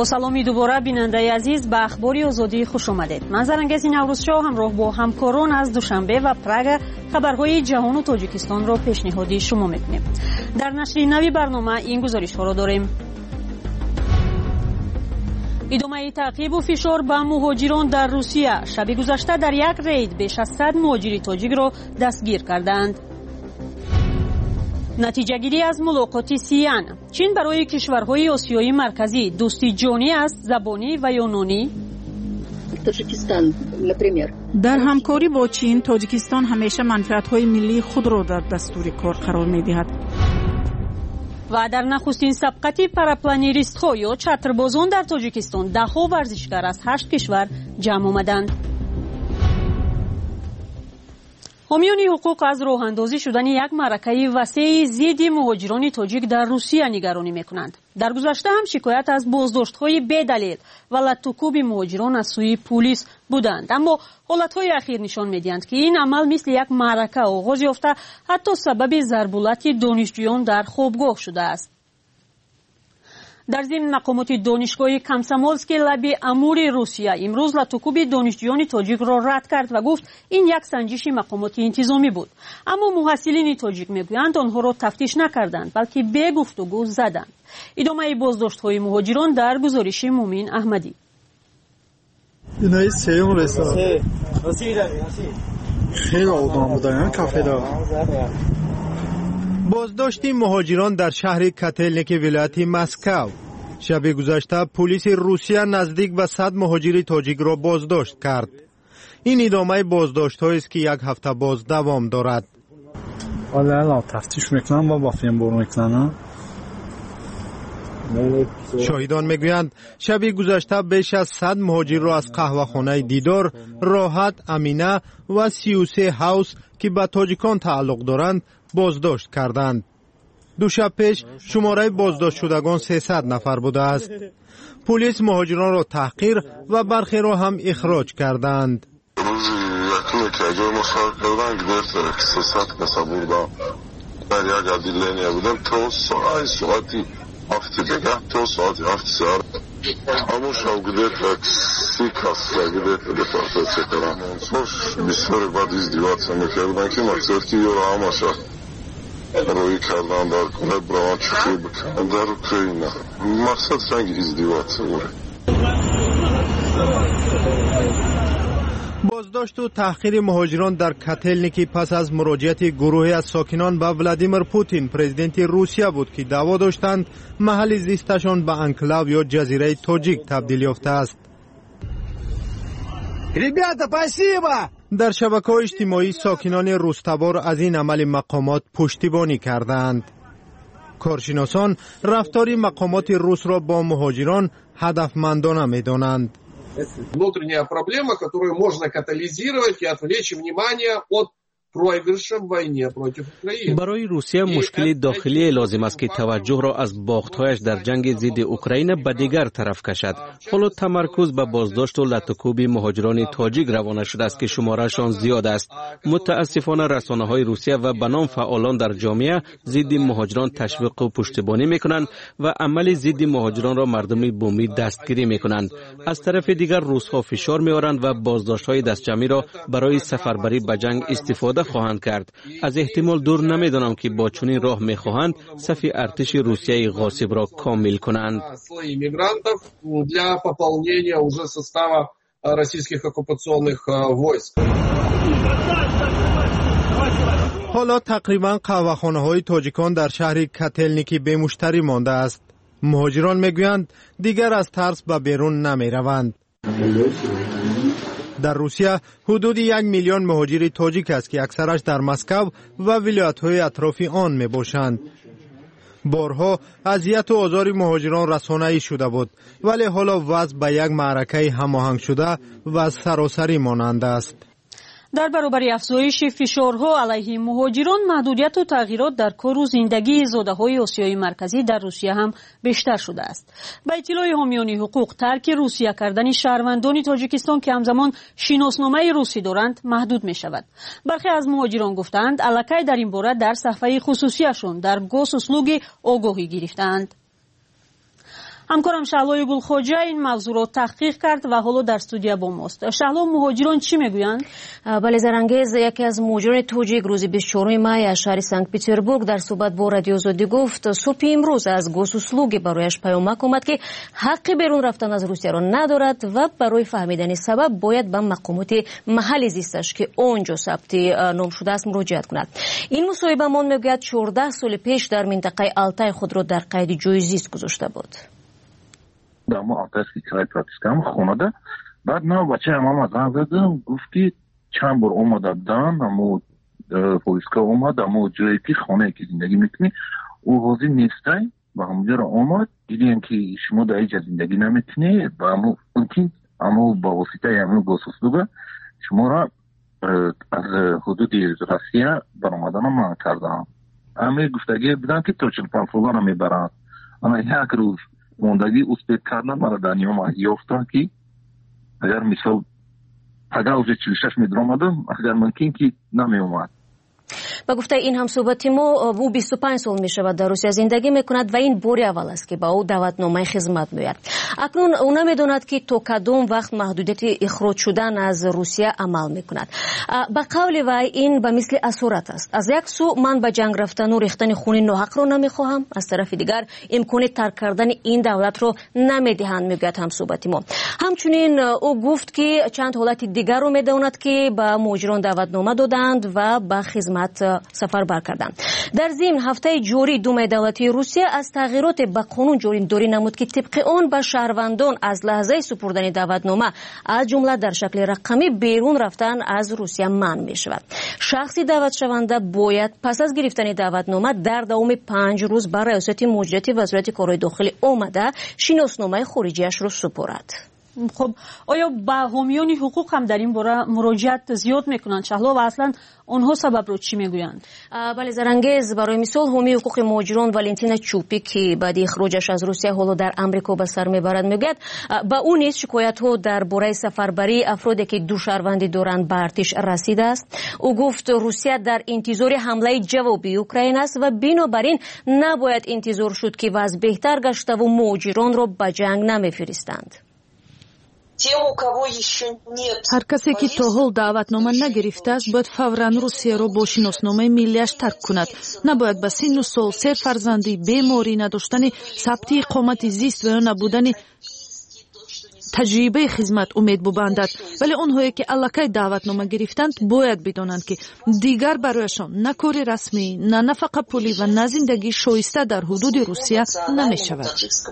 با سلامی دوباره بیننده عزیز به اخبار آزادی خوش آمدید. من زرنگز نوروزشاه همراه با همکاران از دوشنبه و پراگ خبرهای جهان و تاجیکستان را پیشنهادی شما میکنیم. در نشر نوی برنامه این گزارش ها را داریم. ادامه تعقیب و فشار به مهاجران در روسیه. شب گذشته در یک رید بیش از 100 مهاجر تاجیک را دستگیر کردند. نتیجه گیری از ملاقات سیان. چین برای کشورهای آسیای مرکزی دوستی جانی است، زبانی و یونانی. در همکاری با چین، تاجیکستان همیشه منفعت‌های ملی خود را در دستور کار قرار می‌دهد. و در نخستین سبقت پاراپلانیریست‌ها یا چتربازان در تاجیکستان ده‌ها ورزشکار از 8 کشور جمع آمدند. حامیان حقوق از راه اندازی شدن یک معرکه وسیع ضد مهاجران تاجیک در روسیه نگرانی میکنند. در گذشته هم شکایت از بازداشت‌های بی‌دلیل و لطوکوب مهاجران از سوی پلیس بودند، اما حالت‌های اخیر نشان می‌دهند که این عمل مثل یک معرکه آغاز یافته، حتی سبب ضربالت دانشجویان در خوابگاه شده است. در ضمن مقامات دانشگاه کامسомольский لب امور روسیه امروز لطوکوب دانشجویان تاجیک را رد کرد و گفت این یک سنجش مقامات انتظامی بود، اما محصلین تاجیک میگویند آنها را تفتیش نکردند بلکه به گفتگو زدند. ادامه بازداشت‌های مهاجران در گزارش مومن احمدی. اینای سیون رسا خیلی آدم بودن کافه دا. بازداشت مهاجران در شهر کاتلنیک ولایت مسکو. شب گذشته پلیس روسیه نزدیک به 100 مهاجر تاجیک را بازداشت کرد. این ادامه بازداشت‌هایی است که یک هفته باز دوام دارد. والا تفتیش میکنن با فیلم برو میکنن. شاهدان میگویند شب گذشته بیش از 100 مهاجر را از قهوه‌خانه دیدار، راحت، امینه و 33 هاوس که به تاجیکان تعلق دارند بازداشت کردند. دو شب پیش شماره بازداشت شدگان 300 نفر بوده است. پلیس مهاجران را تحقیر و برخی را هم اخراج کردند. روی کردن در کنه برای چطور بکنن در اوکراین. مقصد سنگ ازدیوات بود. بازداشت و تحقیر مهاجران در کاتلنیک پس از مراجعت گروهی از ساکنان به ولادیمیر پوتین پرزیدنت روسیه بود که دعوا داشتند محل زیستشان به انکلاو یا جزیره تاجیک تبدیل یافته است. در شبکه‌های اجتماعی ساکنان روستبار از این عمل مقامات پشتیبانی کردند. کارشناسان رفتار مقامات روس را با مهاجران هدفمندانه می‌دانند. Внутренняя проблема, которую можно катализировать и отвлечь внимание от проигрыша в войне против Украины. برای روسیه مشکل داخلی لازم است که توجه را از باخت‌هایش در جنگ ضد اوکراین به دیگر طرف کشد. حالا تمرکز به بازداشت و لطوکوب مهاجران تاجیک روانه شده است که شمارهشان زیاد است. متاسفانه رسانه‌های روسیه و به نام فعالان در جامعه ضد مهاجران تشویق و پشتیبانی می‌کنند و عمل ضد مهاجران را مردم بومی دستگیری می‌کنند. از طرف دیگر روس‌ها فشار می‌آورند و بازداشت‌های دستجمعی را برای سفربری به جنگ استفاده خواهند کرد. از احتمال دور نمیدانم که با چنین راه میخواهند صف ارتش روسیه غاصب را کامل کنند. حالا تقریبا قهوه‌خانه‌های تاجیکان در شهر کاتلنیک به مشتری مانده است. مهاجران میگویند دیگر از ترس به بیرون نمیروند. در روسیه حدود 1 میلیون مهاجر تاجیک است که اکثرش در مسکو و ولایت‌های اطراف آن میباشند. بارها اذیت و آزار مهاجران رسانه‌ای شده بود، ولی حالا وضع به یک معرکه هماهنگ شده و سراسری مانند است. در برابر افزایش فشارها علیه مهاجران، محدودیت و تغییرات در کار و زندگی زاده‌های آسیای مرکزی در روسیه هم بیشتر شده است. با اطلاع حامیان حقوق، ترک روسیه کردن شهروندان تاجیکستان که همزمان شناسنامه روسی دارند محدود می شود. برخی از مهاجران گفتند الکی در این باره در صفحه خصوصیشون در گوسوسلوگ آگاهی گرفتند. همکارم شهلا گلخواجه این موضوع را تحقیق کرد و حالا در استودیو با ماست. شهلا، مهاجران چی میگویند؟ بله زرنگیز، یکی از مهاجران توجیک روز 24 می از شهر سنت پتربورگ در صحبت با رادیو آزادی گفت صبح امروز از گوسوسلوگ برایش پیامک اومد که حق بیرون رفتن از روسیه را ندارد و برای فهمیدن سبب باید به مقامات محلی زیستش که اونجا ثبت نام شده است مراجعت کند. این مصاحبه من میگوید 14 سال پیش در منطقه آلتای خود را در قید جای زیست گذاشته بود. دامو آتش که کرای پراتیسکم خونده بعد نه بچه همه زن زدم گفت که چند بار اومده دان همو پولیسکا اومد همو جایی که خانه که زندگی میکنی او حاضر نیسته و همونجا را اومد دیدیم که شما در اینجا زندگی نمیتونی و همو ممکن همو با واسطه همو گوسوسلوگه شما را از حدود روسیه برآمدن من کردم. همه گفتگی بدن که تو چند پانفولان هم میبرن اما یک روز موندگی اسپیت کردن مرا در نیام یافتن که اگر مثال اگر اوز 46 میدر آمدم اگر ممکن که نمی اومد. با گفته این هم صحبت ما او 25 سال می شود در روسیه زندگی می کند و این باری اول است که با او دعوتنامه خدمت می‌آید. اکنون او نمی‌داند که تا کدام وقت محدودیت اخراج شدن از روسیه عمل می کند. با قول وی این به مثل اسارت است. از یک سو من به جنگ رفتن و ریختن خون ناحق را نمی‌خواهم، از طرف دیگر امکان ترک کردن این دولت را نمی‌دهند میگوید هم صحبت ما. همچنین او گفت که چند حالت دیگر رو می‌داند که به مهاجران دعوتنامه دادند و به خدمت سفر بر کردند. در ضمن هفته جاری دوم دولتی روسیه از تغییرات به قانون جاری نمود که طبق آن به شهروندان از لحظه سپردن دعوتنامه از جمله در شکل رقمی بیرون رفتن از روسیه منع می شود. شخصی دعوت شونده باید پس از گرفتن دعوتنامه در دوام 5 روز بر ریاست مدیریت وزارت کارهای داخلی آمده شناسنامه خارجیش را سپرد. خب آیا با حامیان حقوق هم در این باره مراجعت زیاد میکنند شهلا و اصلا اونها سبب رو چی میگویند؟ بله زرنگیز، برای مثال حامی حقوق مهاجران والنتینا چوپی که بعد اخراجش از روسیه حالا در امریکا به سر میبرد میگوید با اون نیز شکایت ها درباره سفربری افرادی که دو شهروندی دارند به ارتش رسیده است. او گفت روسیه در انتظار حمله جوابی اوکراین است و بنابراین نباید انتظار شد که وضع بهتر گشته و مهاجران را به جنگ نمیفرستند. هر کسی که تا حال دعوتنامه نگرفته است باید فوراً روسیه را با شناسنامه ملیش ترک کند. نباید به سن و سال، 3 فرزندی، بیماری، نداشتن ثبت اقامت زیست و یا نبودن تجربه خدمت امید ببندد. ولی اونهایی که الکی دعوتنامه گرفتند باید بدانند که دیگر برایشان نه کار رسمی، نه نفقه پولی و نه زندگی شایسته در حدود روسیه نمی شود.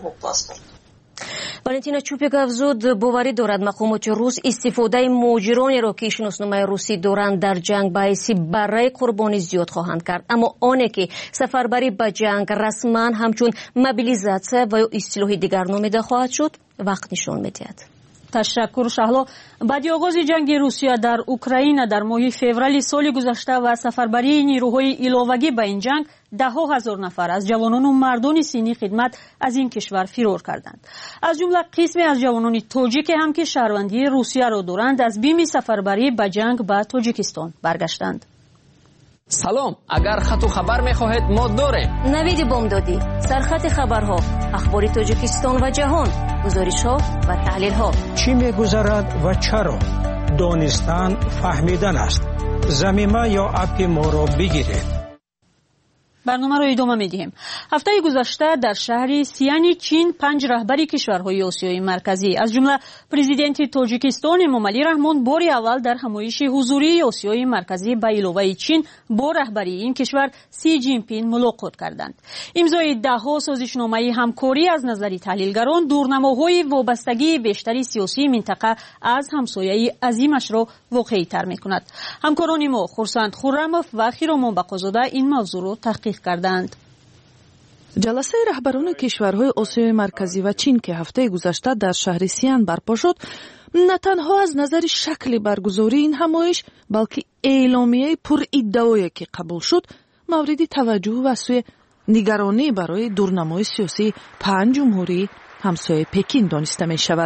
والنتینا چوپیک افزود باوری دارد مقامات روس استفاده مهاجرانی را که شناسنامه روسی دارند در جنگ باعث برای قربانی زیاد خواهند کرد، اما آنه که سفربری به جنگ رسما همچون موبیلیزاسیون و یا اصطلاح دیگر نامیده خواهد شد وقت نشان می‌دهد. تشکر شهلا. بعد آغاز جنگ روسیه در اوکراین در ماه فوریه سال گذشته و سفربری نیروهای علاوگی به این جنگ 10,000 نفر از جوانان و مردان سنی خدمت از این کشور فرار کردند. از جمله قسمی از جوانان تاجیک هم که شهروندی روسیه را دارند از بیم سفربری به جنگ به تاجیکستان برگشتند. سلام، اگر خط و خبر می‌خواهید ما داریم. نوید بامدادی، سرخط خبرها، اخبار تاجیکستان و جهان، گزارش‌ها و تحلیل‌ها. چی می‌گذرد و چرا؟ دانستن فهمیدن است. زمینه یا اپ ما را بگیرید. برنامه را ادامه می‌دهیم. هفته گذشته در شهر سیانی چین 5 رهبری کشورهای آسیای مرکزی از جمله پرزیدنت تاجیکستان امامعلی رحمان بار اول در همایش حضوری آسیای مرکزی به علاوه چین با رهبری این کشور سی جین پین ملاقات کردند. امضای 10 سازشنامه همکاری از نظر تحلیلگران دورنماهای وابستگی بیشتری سیاسی منطقه از همسایه عظیمش را واقعی‌تر می‌کند. همکاران ما خورسند خرمов و خیرامان بقازاده این موضوع را تحقیق کردند. جلسه رهبران کشورهای آسیای مرکزی و چین که هفته گذشته در شهر سیان برپا شد، نه تنها از نظر شکل برگزاری این همایش بلکه اعلامیه پر ادعایی که قبول شد مورد توجه و سوی نگرانی برای دورنمای سیاسی 5 جمهوری همسایه پکین دانسته می شود.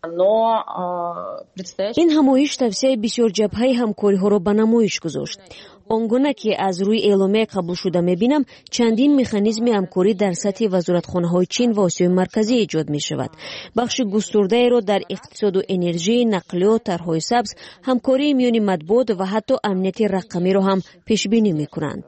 این همایش توسعه بسیار جبهه همکاری‌ها را به نمایش گذاشت. آنگونه که از روی اعلامیه قبول شده می‌بینم چندین مکانیزم همکاری در سطح وزارتخانه‌های چین و آسیای مرکزی ایجاد می‌شود. بخش گسترده را در اقتصاد و انرژی، نقلیات، طرح‌های سبز، همکاری میان مطبوعات و حتی امنیت رقمی را هم پیش بینی می‌کنند.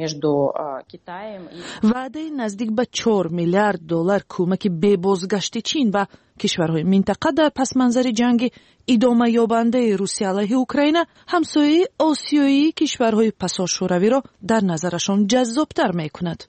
وعده نزدیک به 4 میلیارد دلار کمک به بازگشت چین و کشورهای منطقه در پس منظر جنگ ادامه یابنده روسیه علیه اوکراین همسایه آسیایی کشورهای پسا شوروی را در نظرشان جذابتر میکند.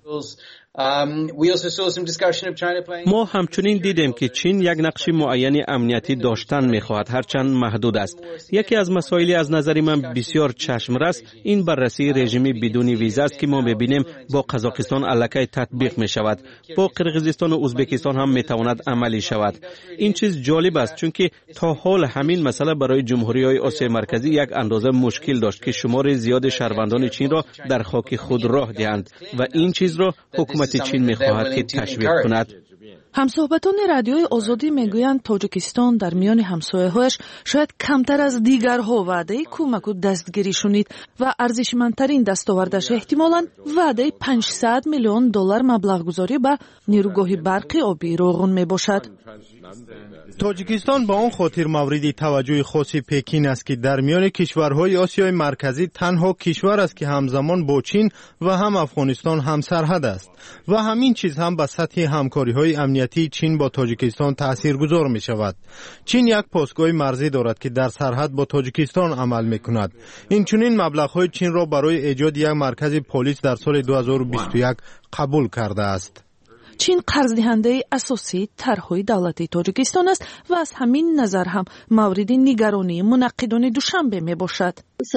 ما همچنین دیدیم که چین یک نقش معین امنیتی داشتن می‌خواهد، هرچند محدود است. یکی از مسائلی از نظر من بسیار چشم‌رس این بررسی رژیمی بدون ویزا است که ما می‌بینیم با قزاقستان الکی تطبیق می‌شود، با قرقیزستان و ازبکستان هم می‌تواند عملی شود. این چیز جالب است چون که تا حال همین مسئله برای جمهوری‌های آسیای مرکزی یک اندازه مشکل داشت که شمار زیاد شهروندان چین را در خاک خود راه دهند و این چیز را حکومت چین می‌خواهد که تشویق کند. همصحبتان رادیوی آزادی میگویند تاجیکستان در میان همسایه‌هایش شاید کمتر از دیگرها وعده کمک و دستگیری شنید و ارزشمندترین دستاوردش احتمالاً وعده 500 میلیون دلار مبلغ‌گذاری به نیروگاه برقی آبی روغن میباشد. تاجیکستان با آن خاطر مورد توجه خاص پکین است که در میان کشورهای آسیای مرکزی تنها کشور است که همزمان با چین و هم افغانستان هم سرحد است و همین چیز هم به سطح همکاری‌های امنیتی چین با تاجیکستان تاثیرگذار می شود. چین یک پاسگاه مرزی دارد که در سرحد با تاجیکستان عمل می کند. این چنین مبلغ‌های چین را برای ایجاد یک مرکز پلیس در سال 2021 قبول کرده است. چین قرض دهنده اساسی طرح‌های دولتی تاجیکستان است و از همین نظر هم مورد نگرانی منعقدان دوشنبه می باشد.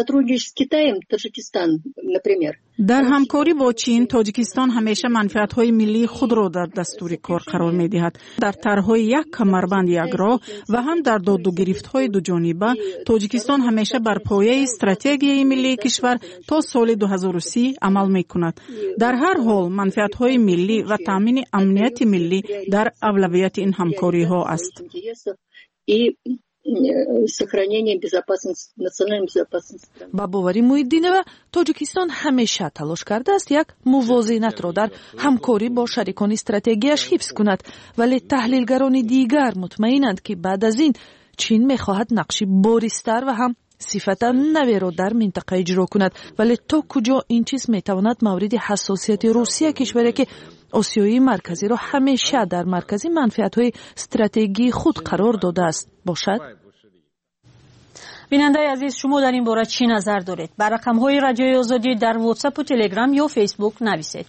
در همکاری با چین، تاجیکستان همیشه منفعت‌های ملی خود را در دستور کار قرار می‌دهد. در طرح‌های یک کمربند یک راه و هم در داد و گرفت‌های دو جانبه، تاجیکستان همیشه بر پایه استراتژی ملی کشور تا سال 2030 عمل می‌کند. در هر حال منفعت‌های ملی و تامین امنیت ملی در اولویت این همکاری‌ها است. با باوری محیدینова تاجیکستان همیشه تلاش کرده است یک موازنت را در همکاری با شریکان استراتژیش حفظ کند، ولی تحلیلگران دیگر مطمئنند که بعد از این چین می‌خواهد نقشی بارزتر و هم صفت نوی را در منطقه اجرا کند، ولی تا کجا این چیز میتواند مورد حساسیت روسیه، کشوری که آسیای مرکزی را همیشه در مرکز منفعت‌های استراتژی خود قرار داده است باشد. بیننده عزیز، شما در این باره چی نظر دارید؟ بر رقم‌های رادیوی آزادی در واتساپ و تلگرام یا فیسبوک نویسید.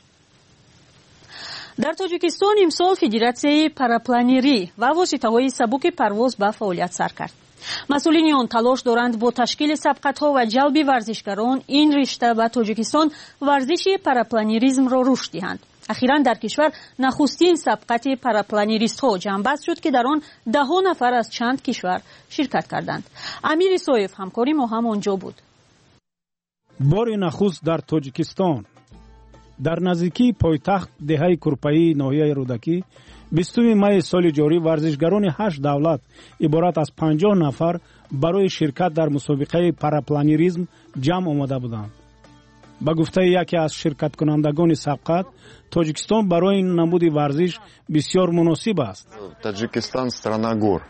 در تاجیکستان امسال فدراسیای پاراپلانری و واسطه‌های سبک پرواز به فعالیت سر کرد. مسئولین آن تلاش دارند با تشکیل سبقت‌ها و جلب ورزشکاران این رشته به تاجیکستان ورزش پاراپلانریسم را رشد دهند. اخیراً در کشور نخستین سبقت پاراپلانریست‌ها جمع‌بست شد که در آن 10 نفر از چند کشور شرکت کردند. امیر سویف همکاری ما هم آنجا بود. بار نخست در تاجیکستان در نزدیکی پایتخت دهه کورپایی ناحیه رودکی 20 می سال جاری ورزشگران 8 دولت عبارت از 50 نفر برای شرکت در مسابقه پاراپلانریسم جمع آمده بودند. با گفته یکی از شرکت کنندگان سبقت، تاجیکستان برای این نمود ورزش بسیار مناسب است. تاجیکستان страна гор.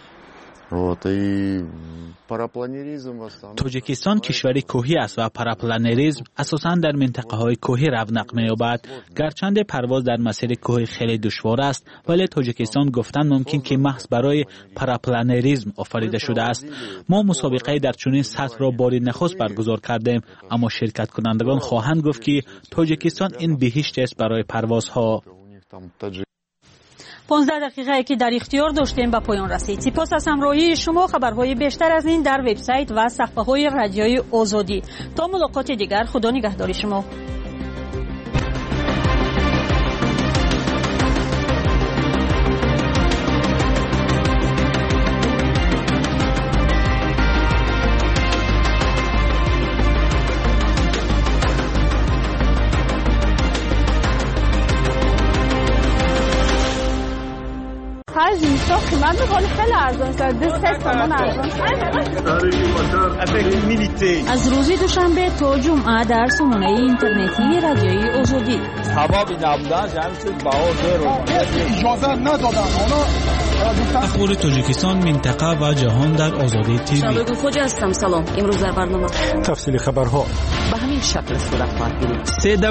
تاجیکستان کشوری کوهی است و پاراپلانریسم اساساً در منطقه های کوهی رونق می‌یابد. گرچند پرواز در مسیر کوهی خیلی دشوار است، ولی تاجیکستان گفتن ممکن که محض برای پاراپلانریسم آفریده شده است. ما مسابقه در چنین سطح را بار نخست برگزار کردیم، اما شرکت کنندگان خواهند گفت که تاجیکستان این بهشت است برای پروازها. 15 دقیقه که در اختیار داشتیم به پایان رسید. سپاس از همراهی شما. خبرهای بیشتر از این در وبسایت و صفحه‌های رادیوی آزادی. تا ملاقات دیگر، خدا نگهدار شما. Каждый من می‌خوام خیلی ارزان است. 3 تومان ارزان. از روز دوشنبه تا جمعه در سامانه اینترنتی رادیوی آزادی. هوا بی نبودن جمع شد باور اجازه ندادن اخبار تاجیکستان، منطقه و جهان در آزادی تیوی. شبکه خوج هستم. سلام. امروز در برنامه تفصیل خبرها به همین شکل صورت خواهد گرفت.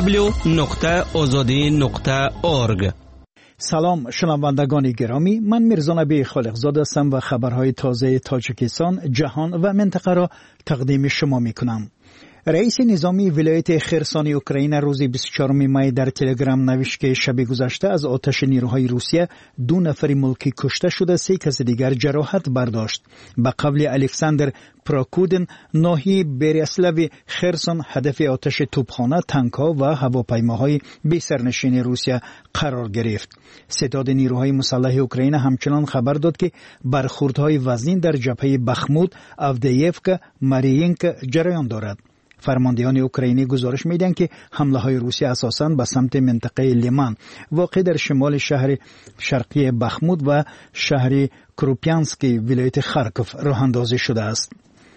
www.azadi.org. سلام شنوندگان گرامی، من میرزا نبی خالقزاده هستم و خبرهای تازه تاجیکستان، جهان و منطقه را تقدیم شما میکنم. رئیس نظامی ولایت خرسان اوکراین روز 24 می در تلگرام نوشت که شب گذشته از آتش نیروهای روسیه 2 نفر ملکی کشته شده، 3 کس دیگر جراحت برداشت. به قول الکساندر پراکودن، ناحیه بریاسلاو خرسان هدف آتش توپخانه، تانک‌ها و هواپیماهای بی سرنشین روسیه قرار گرفت. ستاد نیروهای مسلح اوکراین همچنان خبر داد که برخوردهای وزنی در جبهه بخمود، آودییفکا، ماریینکا جریان دارد. فرماندهان اوکراینی گزارش میدن که حمله های روسیه اساساً به سمت منطقه لیمان واقع در شمال شهر شرقی بخمود و شهر کروپیانسک ولایت خارکوف راه اندازی شده است.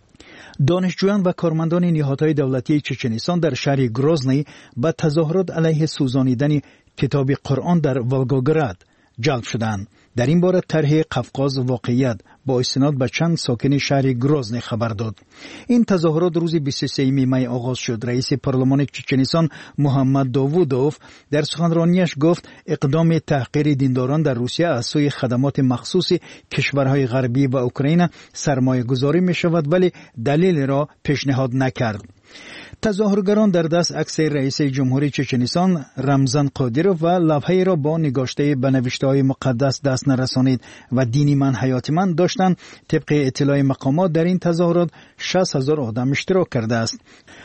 دانشجویان و کارمندان نهادهای دولتی چچنستان در شهر گروزنی به تظاهرات علیه سوزانیدن کتاب قرآن در ولگوگراد جلب شدند. در این باره طرح قفقاز واقعیت با استناد به چند ساکن شهر گروزنی خبر داد. این تظاهرات روز 23 می آغاز شد. رئیس پارلمان چچنستان محمد داوودوف در سخنرانیش گفت اقدام تحقیر دینداران در روسیه از سوی خدمات مخصوص کشورهای غربی و اوکراین سرمایه گذاری می شود، ولی دلیل را پیشنهاد نکرد. تظاهرگران در دست عکس رئیس جمهوری چچنستان رمزان قادیروف و لوحه‌ای را با نگاشته به نوشته‌های مقدس دست نرسانید و دینی من حیات من داشتند. طبق اطلاع مقامات در این تظاهرات 60,000 آدم اشتراک کرده است.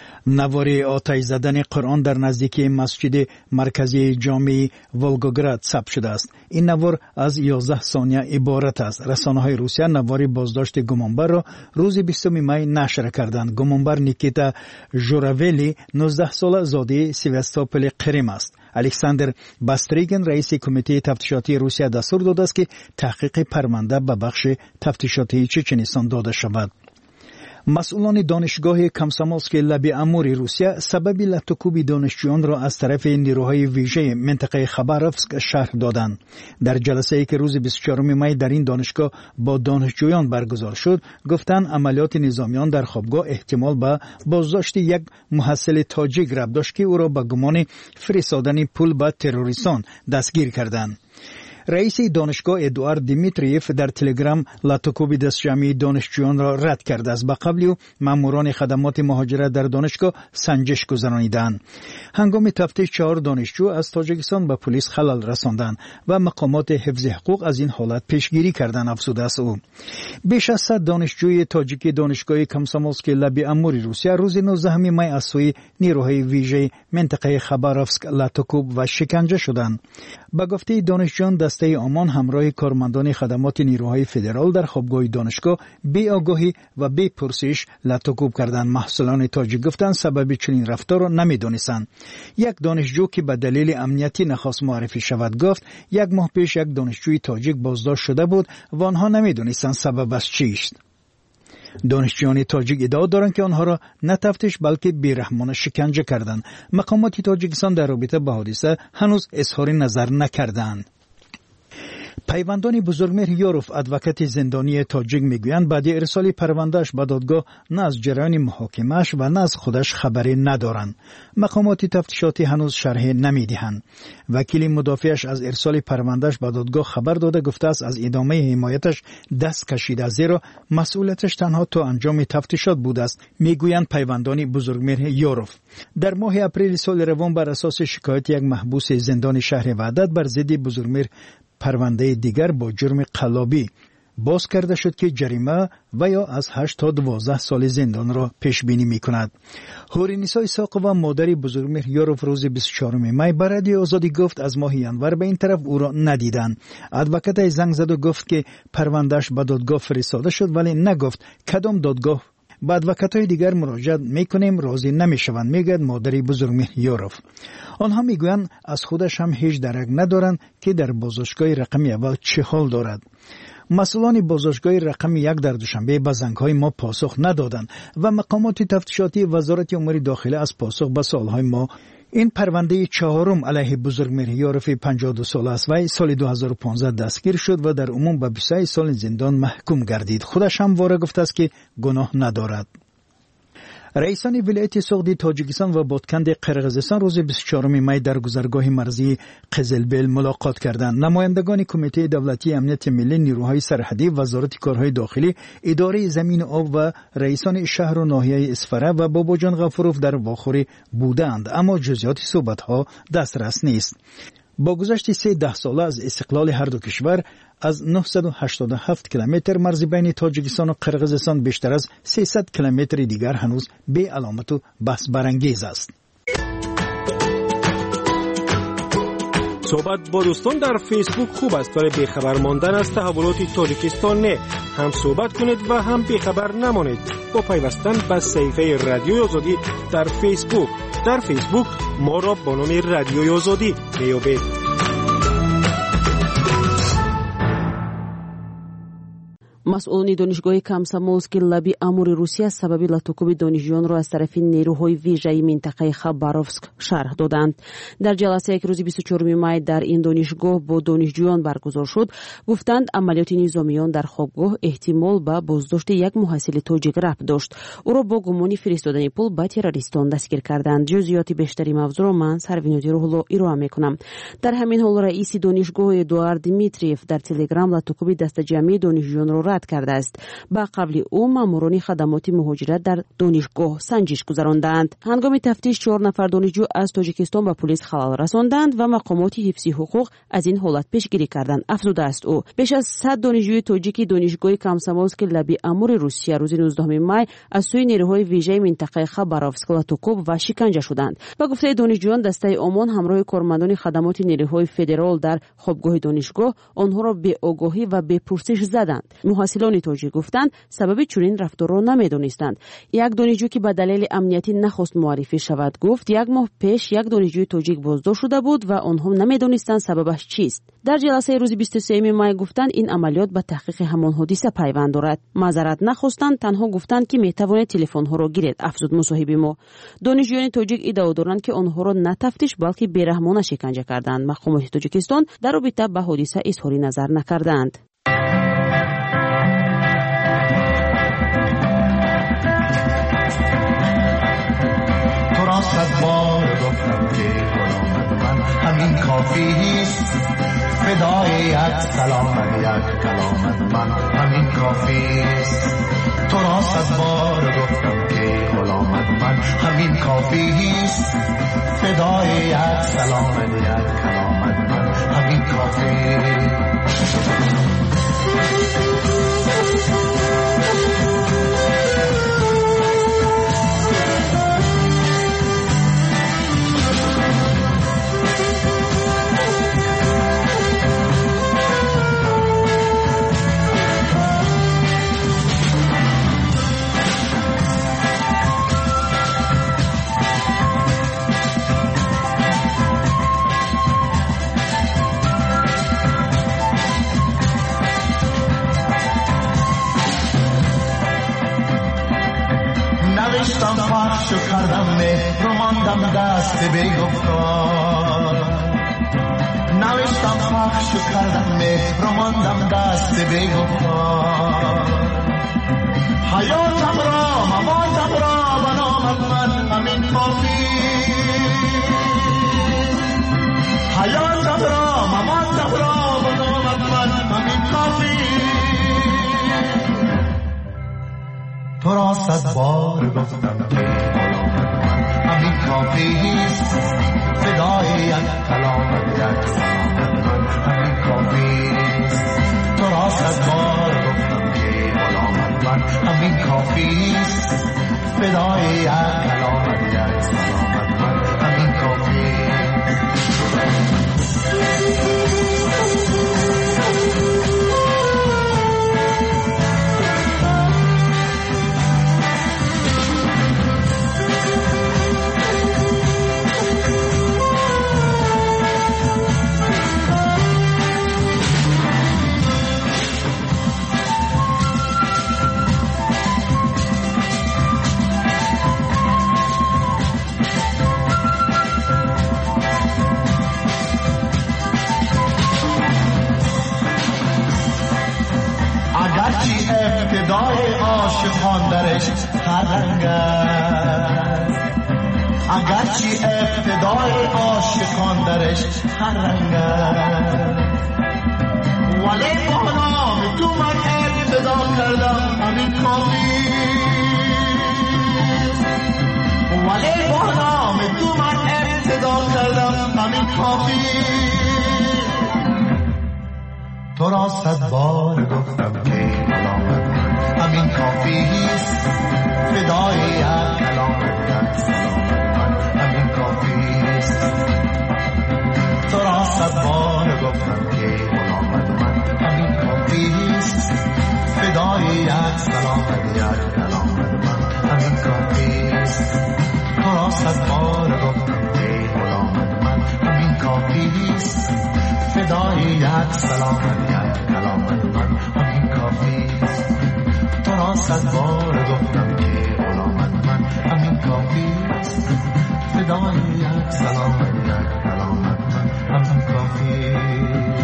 نوار آتش زدن قرآن در نزدیکی مسجد مرکزی جامع ولگوگراد ثبت شده است. این نوار از 11 ثانیه عبارت است. رسانه‌های روسیه نوار بازداشت گمانبر را روز 20 می نشر کردند. گمانبر نیکیتا ژوراولی 19 ساله زاده سیوستوپول قریم است. الکساندر باستریگن رئیس کمیته تفتیشاتی روسیه دستور داده است که تحقیق پرونده به بخش تفتیشاتی چچنستان داده شود. مسئولان دانشگاه کامسامولسک لب امور روسیه سبب لطکوب دانشجویان را از طرف نیروهای ویژه منطقه خباروفسک شرح دادند. در جلسه‌ای که روز 24 می در این دانشگاه با دانشجویان برگزار شد، گفتند عملیات نظامیان در خوابگاه احتمال به بازداشت یک محصل تاجیک ربط داشت که او را به گمان فرستادن پول به تروریستان دستگیر کردند. رئیس دانشگاه ادوارد دیمیتریف در تلگرام لطکوب دستجمعی دانشجویان را رد کرده است. به قبل او ماموران خدمات مهاجرت در دانشگاه سنجش گذراندند. هنگام تفتیش 4 دانشجو از تاجیکستان به پلیس خلل رساندند و مقامات حفظ حقوق از این حالت پیشگیری کردند، افزوده است او. بیش از 100 دانشجوی تاجیک دانشگاه کامسامولسک لب امور روسیه روز 19 می از سوی نیروهای ویژه منطقه خباروفسک لطکوب و شکنجه شدند. به گفته دانشجویان دسته آمان همراه کارمندان خدمات نیروهای فدرال در خوابگاه دانشگاه بی آگاهی و بی پرسش لطکوب کردند. محصولان تاجیک گفتند سبب چنین رفتار را نمی‌دانستند. یک دانشجو که به دلیل امنیتی نخواست معرفی شود گفت 1 ماه پیش یک دانشجوی تاجیک بازداشت شده بود و آنها نمی‌دانستند سببش چیست. دانشجویان تاجیک ادعا دارند که آنها را نه تفتیش بلکه بیرحمانه شکنجه کردند. مقامات تاجیکستان در رابطه با حادثه هنوز اظهار نظر نکردند. پیوندان بزرگمهر یاروف ادوکات زندانی تاجیک میگویند بعد ارسال پروندهش به دادگاه نه از جریان محاکمه‌اش و نه از خودش خبری ندارند. مقامات تفتیشاتی هنوز شرح نمیدهند. وکیل مدافعش از ارسال پروندهش به دادگاه خبر داده گفته است از ادامه حمایتش دست کشیده، زیرا مسئولیتش تنها تا انجام تفتیشات بوده است، میگویند پیوندان بزرگمهر یاروف. در ماه اپریل سال روان بر اساس شکایت یک محبوس زندان شهر وحدت بر ضد بزرگمهر پرونده دیگر با جرم قلابی باز کرده شد که جریمه و یا از 8 تا 12 سال زندان را پیش بینی می کند. هورینیسا اسحاق و مادر بزرگمهر یاروف روز 24 می بر رادیو آزادی گفت از ماه ینور به این طرف او را ندیدند. ادوکات زنگ زد و گفت که پروندهش به دادگاه فرستاده شد ولی نگفت کدام دادگاه. به ادوکات‌های دیگر مراجعه میکنیم راضی نمیشوند، میگوید مادر بزرگمهر یاروف. آنها میگویند از خودش هم هیچ درک ندارند که در بازداشتگاه رقم اول چه حال دارد. مسئولان بازداشتگاه رقم 1 در دوشنبه به زنگ‌های ما پاسخ ندادند و مقامات تفتیشاتی وزارت امور داخله از پاسخ به سوال‌های ما. این پرونده چهارم علیه بزرگمهر یارف 52 ساله است و سال 2015 دستگیر شد و در عموم به 23 سال زندان محکوم گردید. خودش هم واره گفته است که گناه ندارد. رئیسان ولایت سوغدی تاجیکستان و بادکند قرقیزستان روز 24 می در گذرگاه مرزی قزلبیل ملاقات کردند. نمایندگان کمیته دولتی امنیت ملی، نیروهای سرحدی، وزارت کارهای داخلی، اداره زمین آب و رئیسان شهر و ناحیه اسفره و باباجان غفوروف در واخوری بودند، اما جزئیات صحبت‌ها دسترس نیست. با گذشت 13 ساله از استقلال هر دو کشور، از 987 کیلومتر مرز بین تاجیکستان و قرقیزستان بیشتر از 300 کیلومتر دیگر هنوز بی علامت و بحث برانگیز است. صحبت با دوستان در فیسبوک خوب است، ولی بیخبر ماندن از تحولات تاجیکستان نه. هم صحبت کنید و هم بیخبر نمانید با پیوستن به صفحه رادیوی آزادی در فیسبوک. در فیسبوک ما را با نام رادیوی آزادی بیابید. مسئولان دانشگاه کامسомольский لابی امور روسیه سبب لاتوکوب دانشجویانро از طرف نیروهای ویژه‌ای منطقه خاباروفسک شرح دادند. در جلسه یک روز 24 می در این دانشگاه با دانشجویان برگزار شد، گفتند عملیات نظامیان در خوابگاه احتمال به بازداشت یک محصل تاجیک ربط داشت. او را با گمان فرستادن پول به تروریستان دستگیر کردند. جزئیات بیشتری موضوع را من سروینودی روحلو ارائه میکنم. در همین حال رئیس دانشگاه ادوارد دیمیتریف در تلگرام لاتوکوب دست جمعی دانشجویان را رد کرده است. با قبل او ماموران خدمات مهاجرت در دانشگاه سنجش گذراندند. هنگام تفتیش 4 نفر دانشجو از تاجیکستان به پلیس خلال رساندند و مقامات حفظی حقوق از این حالت پیشگیری کردند. افزوده است او بیش از 100 دانشجوی تاجیک دانشگاه کامسомольский لابی امور روسیه روز 19 می از سوی نیروهای ویژه منطقه خاباروفسک لاتوکوب و شکنجه شدند. با گفته دانشجویان دسته آمان همراه کارمندان خدمات نیروهای فدرال در خوابگاه دانشگاه آنها را به آگاهی و به پرسش زدند. محصلان تاجیک گفتند سبب چنین رفتار را نمی‌دانستند. یک دانشجو که به دلیل امنیتی نخواست معرفی شود گفت یک ماه پیش یک دانشجوی تاجیک بازداشت شده بود و آنها نمی‌دانستند سببش چیست. در جلسه روز 23 می گفتند این عملیات به تحقیق همان حادثه پیوند دارد. معذرت نخواستند، تنها گفتند که می‌توانید تلفن‌ها را گیرید. افزود مصاحبه ما. دانشجویان تاجیک ادعا دارند که آنها را نه تفتیش بلکه بی‌رحمانه شکنجه کردند. مقامات تاجیکستان در رابطه با حادثه اظهار نظر نکردند. صد بار گفتم که غلامت من همین کافیست، فدای یک سلامت یک کلامت من همین کافیست. تو را صد بار گفتم که غلامت من همین کافیست، فدای یک سلامت یک کلامت من همین کافیست. نوشتم پخش و کردم مهر و ماندم دست بیگفتار، نوشتم پخش و کردم مهر و ماندم دست بیگفتار. حیاتم را مماتم را به نامت من همین کافی، حیاتم را مماتم را به نامت من همین کافی. تو را صد بار گفتم که غلامت من همین کافیست، فدای یک کلامت یک سلامت من همین کافیست. تو را صد بار گفتم که غلامت من همین کافیست، فدای یک کلامت یک سلامت من همین کافیست. هر رنگ است، اگرچه ابتدای عاشقان درش هر رنگ است، ولی با نام تو من ابتدا کردم همین کافی، ولی با نام تو من ابتدا کردم همین کافی. تو را 100 بار گفتم که کلامت من همین کافیست، فدای یک کلامت من همین کافیست. تو را 100 بار گفتم که کلامت من همین کافیست، فدای یک سلامت یک کلامت من همین کافیست. تو را 100 بار گفتم که کلامت من همین کافیست، فدای یک سلامت یک کلامت من همین کافیست. تو را 100 بار گفتم که کلامت من همین کافیست، فدای یک سلامت یک کلامت من همین کافیست.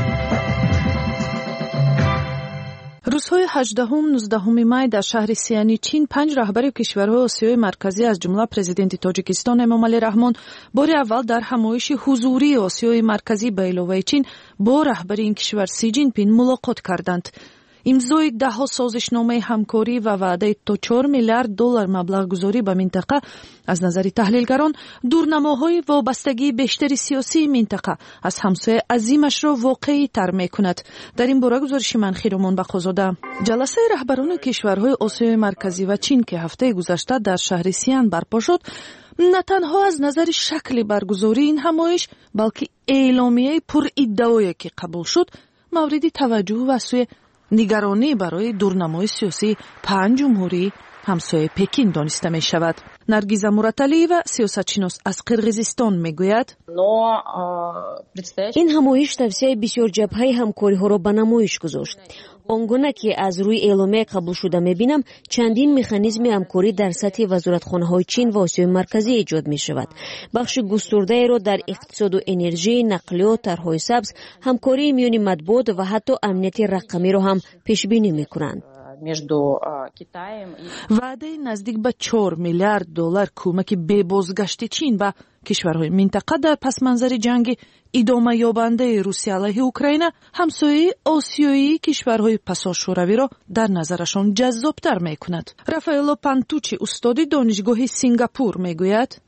روزهای 18-19 می در شهر سیانی چین 5 رهبر کشورهای آسیای مرکزی از جمله پرزیدنت تاجیکستان امامعلی رحمان بار اول در همایش حضوری آسیای مرکزی به علاوه چین با رهبر این کشور سی جین پین ملاقات کردند. امضای 10 سازشنامه همکاری و وعده تا 4 میلیارد دلار مبلغ گذاری به منطقه از نظر تحلیلگران دورنماهای وابستگی بیشتری سیاسی منطقه از همسایه عظیمش را واقعی تر میکند. در این باره گزارش من خیرمان بخوزاده. جلسه رهبران کشورهای آسیای مرکزی و چین که هفته گذشته در شهر سیان برپا شد، نه تنها از نظر شکل برگزاری این همایش بلکه اعلامیه پر ادعایی که قبول شد مورد توجه و سوی نگرانی برای دورنمای سیاسی 5 جمهوری همسایه پکین دانسته می شود. نرگیزه مرتلی و سیاستشناس از قرغیزستان می گوید این همایش توسعه بسیار جبهه همکاری ها را به نمایش گذاشت. آنگونه که از روی اعلامیه قبول شده میبینم چندین مکانیزم همکاری در سطح وزارتخانه های چین و آسیای مرکزی ایجاد می شود. بخش گسترده را در اقتصاد و انرژی، نقلیات، طرحهای سبز، همکاری میان مطبوعات و حتی امنیت رقمی را هم پیش بینی می کنند. وعده نزدیک به 4 میلیارد دلار کمک به بازگشت چین و کشورهای منطقه در پس منظر جنگ ادامه یابنده روسیه علیه اوکراین همسایه آسیایی کشورهای پسا شوروی را در نظرشان جذابتر می کند. رافائلو پانتوچی استاد دانشگاه سینگاپور می گوید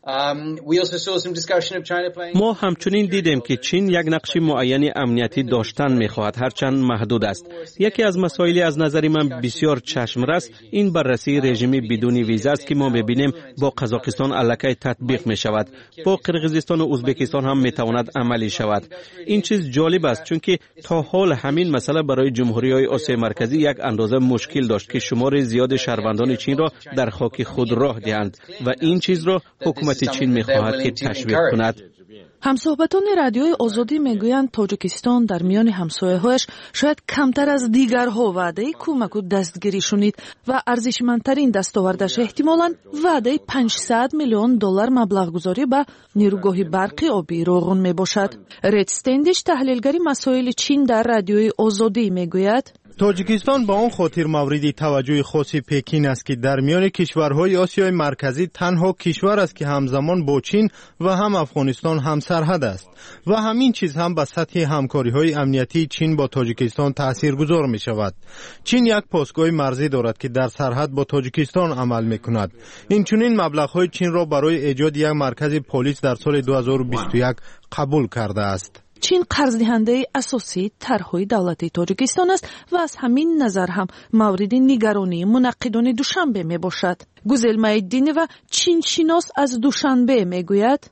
ما همچنین دیدیم که چین یک نقش معین امنیتی داشتن می خواهد، هرچند محدود است. یکی از مسائلی از نظر من بسیار چشمرس این بررسی رژیمی بدون ویزا است که ما می بینیم با قزاقستان الکی تطبیق می شود. با قرغیزستان و ازبکستان هم می تواند عملی شود. این چیز جالب است چون که تا حال همین مسئله برای جمهوری‌های آسیای مرکزی یک اندازه مشکل داشت که شمار زیاد شهروندان چین را در خاک خود راه دهند و این چیز را حکومت چین می خواهد که تشویق کند. همصحبتان رادیوی آزادی میگویند تاجیکستان در میان همسایه‌هایش شاید کمتر از دیگرها وعده کمک و دستگیری شنید و ارزشمندترین دستاوردش احتمالاً وعده 500 میلیون دلار مبلغ گذاری به نیروگاه برق آبی روغن میباشد. رید استندیش تحلیلگری مسائل چین در رادیوی آزادی میگوید تاجیکستان با آن خاطر مورد توجه خاص پکین است که در میان کشورهای آسیای مرکزی تنها کشور است که همزمان با چین و هم افغانستان هم سرحد است و همین چیز هم به سطح همکاری‌های امنیتی چین با تاجیکستان تاثیرگذار می شود. چین یک پاسگاه مرزی دارد که در سرحد با تاجیکستان عمل می کند. این چنین مبلغ‌های چین را برای ایجاد یک مرکز پلیس در سال 2021 قبول کرده است. چین قرض دهنده اساسی طرحهای دولتی تاجیکستان است و از همین نظر هم مورد نگرانی منعقدان دوشنبه می باشد. گوزل مایدینی و چین شناس از دوشنبه می گوید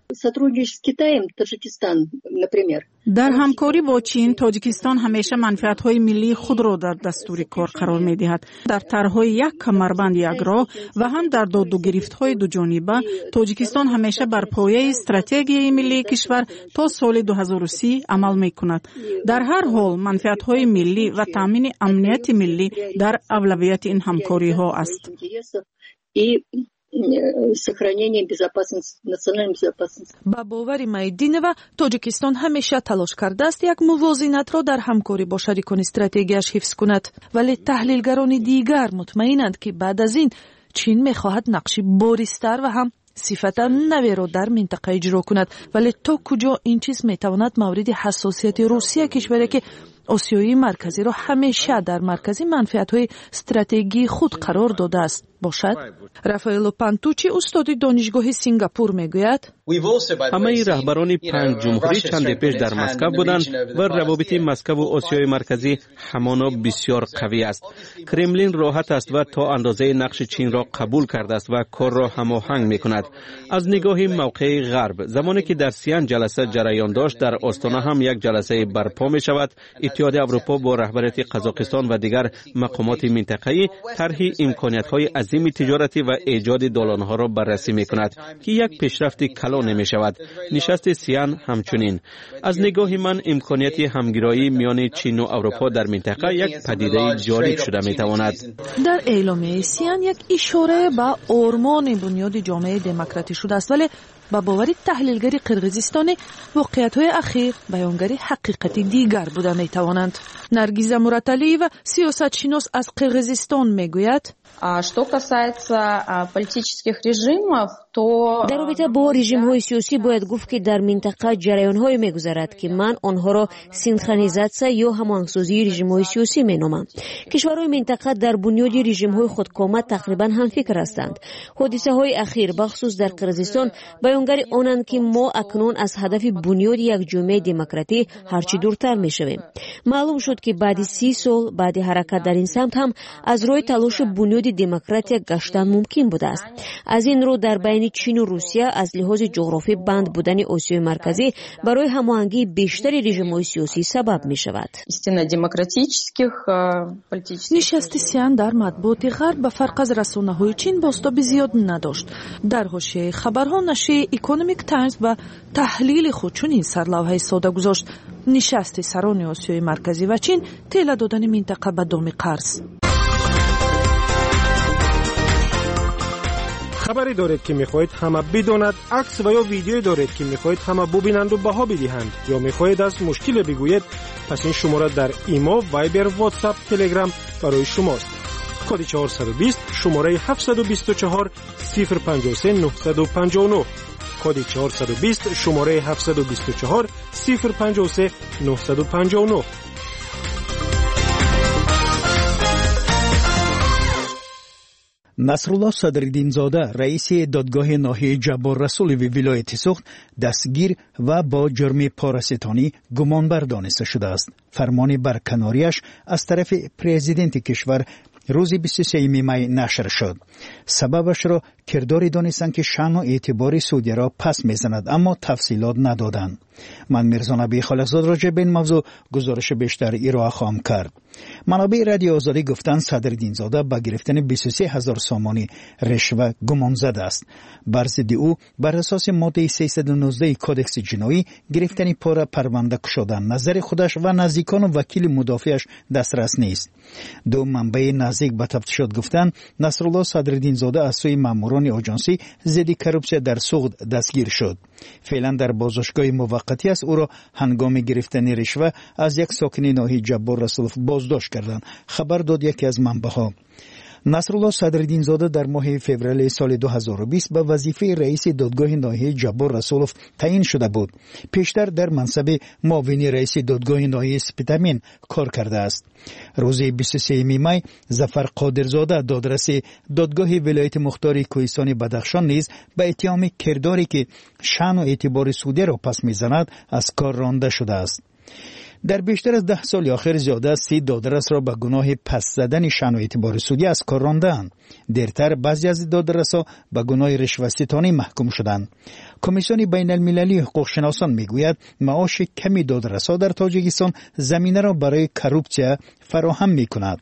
در همکاری با چین تاجیکستان همیشه منفعت‌های ملی خود را در دستور کار قرار می‌دهد. در طرح‌های یک کمربند یک راه و هم در داد و گرفت‌های دو جانبه تاجیکستان همیشه بر پایه استراتژی ملی کشور تا سال 2030 عمل می‌کند. در هر حال منفعت‌های ملی و تامین امنیت ملی در اولویت این همکاری‌ها است. با باور مایدینی و تاجیکستان همیشه تلاش کرده است یک موازنت را در همکاری با شریکان استراتژیش حفظ کند، ولی تحلیلگران دیگر مطمئنند که بعد از این چین میخواهد نقشی بارزتر و هم صفتا نوی را در منطقه اجرا کند، ولی تا کجا این چیز میتواند مورد حساسیت روسیه، کشوری که آسیای مرکزی را همیشه در مرکز منفعت‌های استراتژیکی خود قرار داده است باشد؟ رافائلو پانتوچی استاد دانشگاه سینگاپور میگوید همه رهبران پنج جمهوری چند پیش در مسکو بودند و روابط مسکو و آسیای مرکزی همانا بسیار قوی است. کرملین راحت است و تا اندازه نقش چین را قبول کرده است و کار را هماهنگ میکند. از نگاه موقع غرب، زمانی که در سیان جلسه جریان داشت، در آستانه هم یک جلسه برپا می شود. اتحاد اروپا با رهبریت قزاقستان و دیگر مقامات منطقه‌ای طرح امکانیت‌های عظیم تجارتی و ایجاد دالان‌ها را بررسی می‌کند که یک پیشرفت کلان نمی‌شود. نشست سیان همچنین. از نگاه من امکانیت همگرایی میان چین و اروپا در منطقه یک پدیده جالب شده می‌تواند. در اعلامیه سیان یک اشاره به آرمان بنیاد جامعه دموکراتی شده است، ولی با باور تحلیلگر قرغیزستانی واقعیت‌های اخیر بیانگر حقیقتی دیگر بوده می‌توانند. نرگیزه مراتلی و سیاستشناس از قرغیزستان میگوید در رابطه با رژیم‌های سیاسی باید گفت که در منطقه جریان‌های می‌گذرد که من آنها را سینخرونیزاسیون یا هماهنگسازی رژیم‌های سیاسی می‌نامم. کشورهای منطقه در بنیاد رژیم‌های خودکامه تقریباً همفکر هستند. حادثه‌های اخیر بخصوص در قرغیزستان بیانگر آنند که ما اکنون از هدف بنیاد یک جامعه دموکراتی هرچی دورتر می‌شویم. معلوم شد که بعد 30 سال بعد حرکت در این سمت هم از روی تلاش بنیاد دموکراتی گشتن ممکن بوده است. از این رو در بین چین و روسیه از لحاظ جغرافی بند بودن آسیای مرکزی برای هماهنگی بیشتر رژیم‌های سیاسی سبب می شود. نشست سیان در مطبوعات غرب به فرق از رسانه‌های چین بازتاب زیاد نداشت. در حاشیه خبرها نشریه اکونومیک تایمز و تحلیل خود چنین سرلوحه ساده گذاشت: نشست سران آسیای مرکزی و چین طلا دادن منطقه به دام قرض. خبری دارید که میخواهید همه بداند، عکس و یا ویدیویی دارید که میخواهید همه ببینند و بها بدهند، یا میخواهید از مشکل بگویید، پس این شماره در ایما، وایبر، واتساپ، تلگرام برای شماست. کد 420 شماره 724 053 959. کد 420 شماره 724 053 959. نصرالله صدرالدین‌زاده رئیس دادگاه ناحیه جبار رسولوی ولایت سوخت دستگیر و با جرم پاراستانی گمانبر دانسته شده است. فرمان برکناریش از طرف پرزیدنت کشور روز 23 می نشر شد. سببش را کرداری دانستند که شأن و اعتبار سعودی را پس میزند، اما تفصیلات ندادند. من میرزا نبی خالقزاد راجع به این موضوع گزارش بیشتر ارائه خواهم کرد. منابع رادیو آزادی گفتند صدرالدین‌زاده با گرفتن 23,000 سامانی رشوه گمان زده است. بر ضد او بر اساس ماده 319 کدکس جنایی گرفتن پاره پرونده شدن نظر خودش و نزدیکان و وکیل مدافعش دسترس نیست. دو منبع نزدیک به تفتیشات گفتند نصرالله صدرالدین‌زاده از سوی ماموران آژانسی ضد کروپسیا در سوخت دستگیر شد. فعلا در بازداشتگاه موقتی است. او را هنگام گرفتن رشوه از یک ساکن ناحیه جبار رسولوف بازداشت کردند. خبر داد یکی از منبع‌ها. نصرالله صدرالدین‌زاده در ماه فوریه سال 2020 به وظیفه رئیس دادگاه ناحیه جبار رسولوف تعیین شده بود. پیشتر در منصب معاون رئیس دادگاه ناحیه سپیدامین کار کرده است. روز 23 می ظفر قادرزاده دادرس دادگاه ولایت مختار کوهستان بدخشان نیز به اتهام کرداری که شأن و اعتبار سعودی را پس میزند از کار رانده شده است. در بیشتر از 10 سال اخیر زیاده از 30 دادرس را به گناه پس زدن شأن و اعتبار سعودی از کار راندند. دیرتر بعضی از دادرس‌ها به گناه رشوه‌ستانی محکوم شدند. کمیسیون بین المللی حقوق شناسان میگوید معاش کمی دادرس‌ها در تاجیکستان زمینه را برای کروپسیا فراهم می‌کند.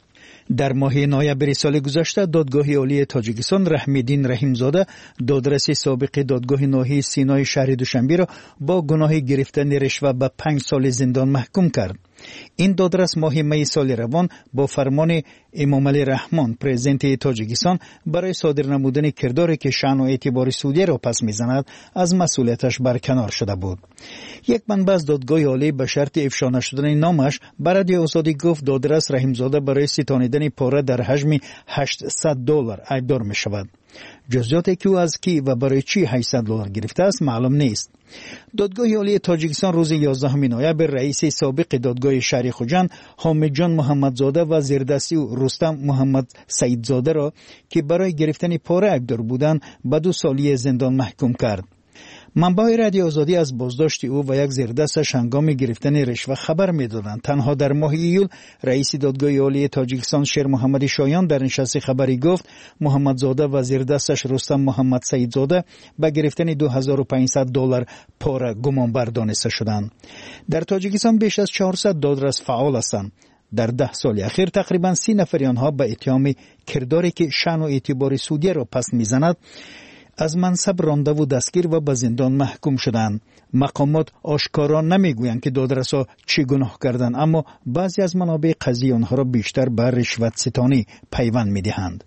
در ماه نوامبر سال گذشته دادگاه عالی تاجیکستان رحم‌الدین رحیم‌زاده دادرس سابق دادگاه ناحیه سینای شهر دوشنبه را با گناه گرفتن رشوه به 5 سال زندان محکوم کرد. این دادرس ماه می سال روان با فرمان امامعلی رحمان پرزیدنت تاجیکستان برای صادر نمودن کرداری که شأن و اعتبار سعودیه را پس میزند از مسئولیتش برکنار شده بود. یک منبع از دادگاه عالی به شرط افشا نشدن نامش بر رادیو آزادی گفت دادرس رحیمزاده برای ستانیدن پاره در حجم $800 ایبدار می شود. جزئیاتی که او از کی و برای چی $800 گرفته است معلوم نیست. دادگاه عالی تاجیکستان روز 11 نوامبر رئیس سابق دادگاه شهر خوجند حامد جان محمدزاده و زیردستی رستم محمد سعیدزاده را که برای گرفتن پاره ایبدار بودند به 2 سالی زندان محکوم کرد. منبع رادیو آزادی از بازداشت او و یک زیردستش هنگام گرفتن رشوه خبر می‌دادند. تنها در ماه ایول رئیس دادگاه عالی تاجیکستان شیر محمد شایان در نشست خبری گفت محمدزاده و زیردستش رستم محمد سعیدزاده به گرفتن $2500 پاره گمانبر دانسته شدند. در تاجیکستان بیش از 400 دادرس فعال هستند. در 10 سال اخیر تقریبا 30 نفر آنها به اتهام کرداری که شأن و اعتبار سعودیه را پس میزند از منصب رانده و دستگیر و به زندان محکوم شدند. مقامات آشکارا نمیگویند که دادرس‌ها چه گناه کردند، اما بعضی از منابع قضیه آنها را بیشتر به رشوت ستانی پیوند می‌دهند.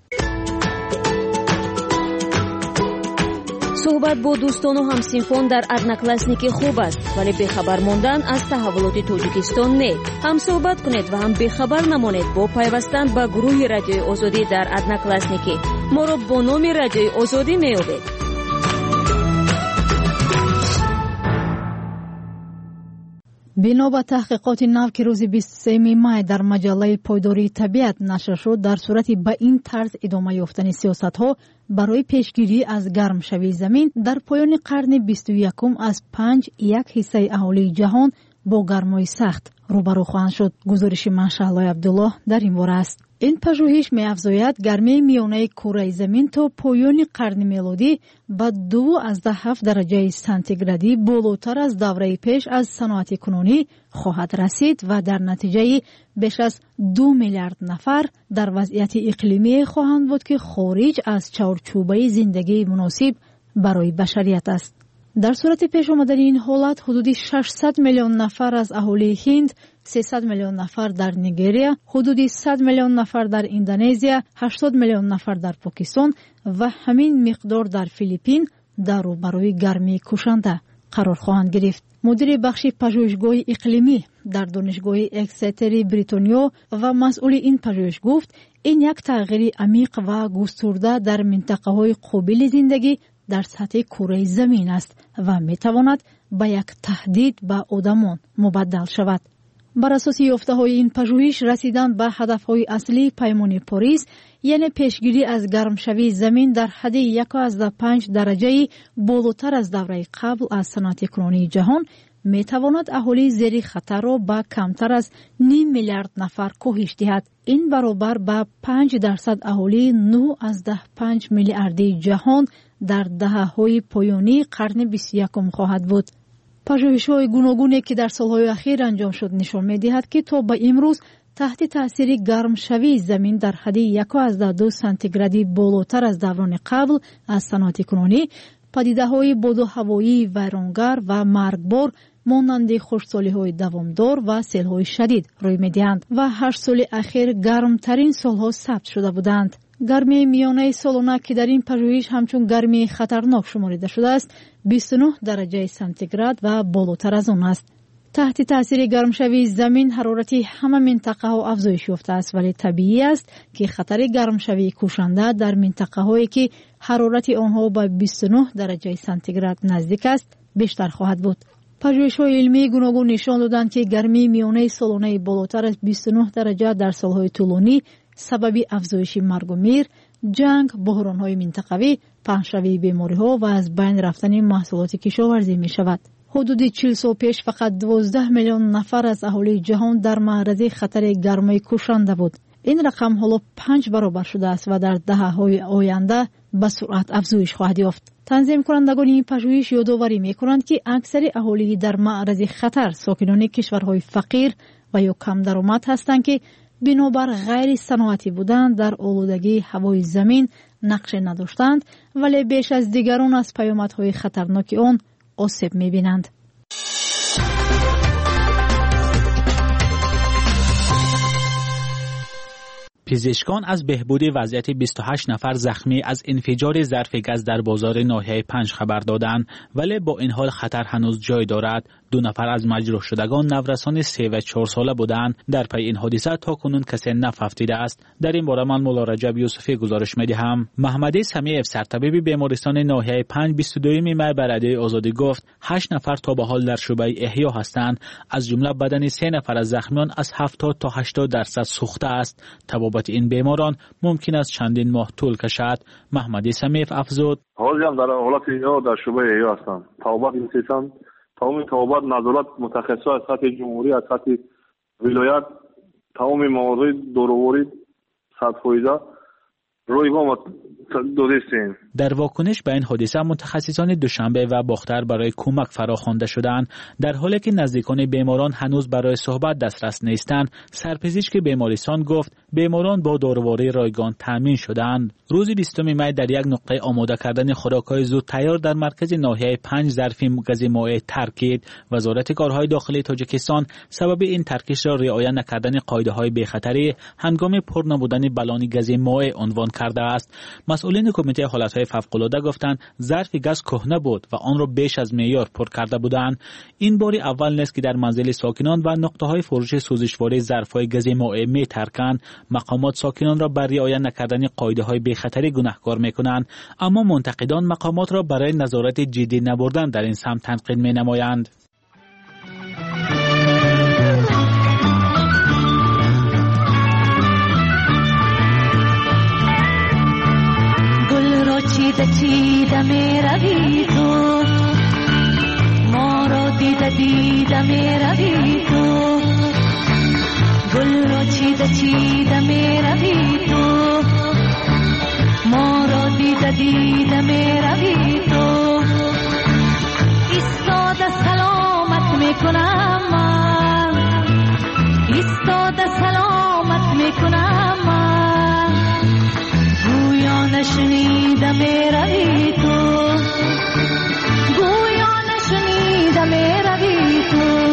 صحبت با دوستان و همسینفون در одноклассники خوب است، ولی بخبر ماندن از تحولات تاجیکستان نه. هم صحبت کنید و هم بخبر نمانید با پیوستن به گروه رادیوی آزادی در одноклассники. ما را با نام رادیوی آزادی می‌یابید. بنا به تحقیقات نو که روز 23 مای در مجله پایداری طبیعت نشر شد، در صورتی به این طرز ادامه یافتن سیاست‌ها برای پیشگیری از گرم شوی زمین در پایان قرن 21 از 5.1% اهالی جهان با گرمای سخت روبرو خواهند شد. گزارش منشالله عبدالله در این باره است. این پژوهش می‌افزاید گرمی میانه کره زمین تا پایان قرن میلادی به 2.7 درجه سانتیگرادی بالاتر از دوره پیش از صنعت کنونی خواهد رسید و در نتیجه بیش از 2 میلیارد نفر در وضعیت اقلیمی خواهند بود که خارج از چارچوبه زندگی مناسب برای بشریت است. در صورت پیش آمدن این حالت حدود 600 میلیون نفر از اهالی هند، 300 میلیون نفر در نیگریا، حدود 100 میلیون نفر در اندونزیا، 80 میلیون نفر در پاکستان و همین مقدار در فیلیپین در روبروی گرمی کشنده قرار خواهند گرفت. مدیر بخش پژوهشگاه اقلیمی در دانشگاه اکستر بریتانیا و مسئول این پژوهش گفت این یک تغییر عمیق و گسترده در منطقه‌های قابل زندگی در سطح کره زمین است و میتواند به یک تهدید به آدمان مبدل شود. بر اساس یافته‌های این پژوهش رسیدن به هدف‌های اصلی پیمان پاریس، یعنی پیشگیری از گرم شوی زمین در حد 1.5 درجه بالاتر از دوره قبل از صنعت کنونی جهان، میتواند اهالی زیر خطر را به کمتر از 9 میلیارد نفر کاهش دهد. این برابر به 5% اهالی 9.5 میلیاردی جهان در دهه‌های پایانی قرن 21 خواهد بود. پژوهش‌های گوناگونی که در سال‌های اخیر انجام شد نشان می‌دهد که تا به امروز تحت تأثیر گرم شوی زمین در حد 1.2 سانتیگرادی بالاتر از دوران قبل از صنعت کنونی، پدیده‌های باد و هوایی ویرانگر و مرگبار مانند خشکسالی‌های دوامدار و سیل‌های شدید روی می‌دهند و 8 سال اخیر گرمترین سال‌ها ثبت شده بودند. گرمی میانه سالانه که در این پژوهش همچون گرمی خطرناک شمرده شده است 29 درجه سانتیگراد و بالاتر از آن است. تحت تاثیر گرم شوی زمین حرارت همه منطقه ها افزایش یافته است، ولی طبیعی است که خطر گرم شوی کشنده در منطقه هایی که حرارت آنها به 29 درجه سانتیگراد نزدیک است بیشتر خواهد بود. پژوهش‌های علمی گوناگون نشان دادند که گرمی میانه سالانه بالاتر از 29 درجه در سالهای طولانی سبب افزایش مرگ و میر، جنگ، بحران‌های منطقوی، پهن‌شوی بیماری‌ها و از بین رفتن محصولات کشاورزی می‌شود. حدود 40 سال پیش فقط 12 میلیون نفر از اهالی جهان در معرض خطر گرمای کشنده بود. این رقم حالا 5 برابر شده است و در دهه‌های آینده به سرعت افزایش خواهد یافت. تنظیم کنندگان این پژوهش یادآوری می‌کنند که اکثر اهالی در معرض خطر ساکنان کشورهای فقیر و یا کم درآمد هستند که بنابر غیر صنعتی بودن در آلودگی هوای زمین نقش نداشتند، ولی بیش از دیگران از پیامدهای خطرناک آن آسیب می‌بینند. پزشکان از بهبود وضعیت 28 نفر زخمی از انفجار ظرف گاز در بازار ناحیه 5 خبر دادند، ولی با این حال خطر هنوز جای دارد. 2 نفر از مجروح شدگان نورسان 3 و 4 ساله بودند. در پی این حادثه تا کنون کسی نفهمیده است. در این باره من مولا رجب یوسفی گزارش می‌دهم. محمد سمیع سرطبیب بیمارستان ناحیه 5 22 می بر رادیوی آزادی گفت 8 نفر تا به حال در شعبه احیا هستند، از جمله بدن 3 نفر از زخمیان از 70 تا 80% سوخته است. تبابت این بیماران ممکن است چندین ماه طول کشد. محمد سمیع افزود: حالی هم در حالت احیا در شعبه احیا هستند. تبابت این تمام تبابت نظارت متخصص از سطح جمهوری، از سطح ولایت، تمام موارد دوروبری 100% روی گام دادستیم. در واکنش به این حادثه متخصصان دوشنبه و باختر برای کمک فراخوانده شدند. در حالی که نزدیکان بیماران هنوز برای صحبت دسترس نیستند، سرپزشک بیمارستان گفت بیماران با داروهای رایگان تامین شدند. روز 20 می در یک نقطه آماده کردن خوراک‌های زود تیار در مرکز ناحیه 5 ظرف گاز مائع ترکید. وزارت کارهای داخلی تاجیکستان سبب این ترکیش را رعایت نکردن قاعده‌های بی‌خطری هنگام پر نبودن بالون گاز مائع عنوان کرده است. مسئولین کمیته حالتهای فوق‌العاده گفتند ظرف گاز کهنه بود و آن را بیش از معیار پر کرده بودند. این باری اول نیست که در منزل ساکنان و نقطه‌های فروش سوزشواری ظرف‌های گاز مائع می‌ترکند. مقامات ساکنان را بر رعایت نکردن قاعده‌های بی‌خطری گناهکار می‌کنند، اما منتقدان مقامات را برای نظارت جدی نبردن در این سمت تنقید می‌نمایند. چیده می روی تو، ما را دیده می روی تو، گل را چیده می روی تو، ما را دیده می روی تو. ایستاده سلامت می کنم من، ایستاده سلامت می کنم من، گویا نشنیده می روی تو، گویا نشنیده می روی تو.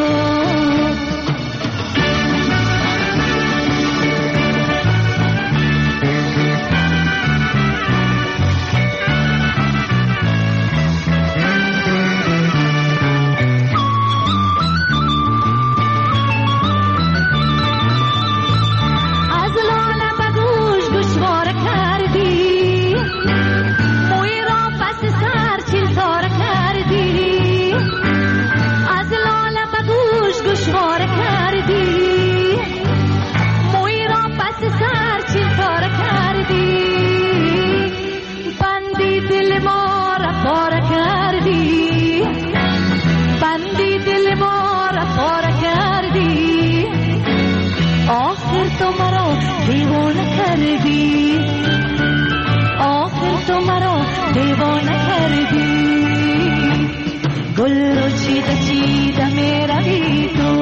گل رو چیده می روی تو،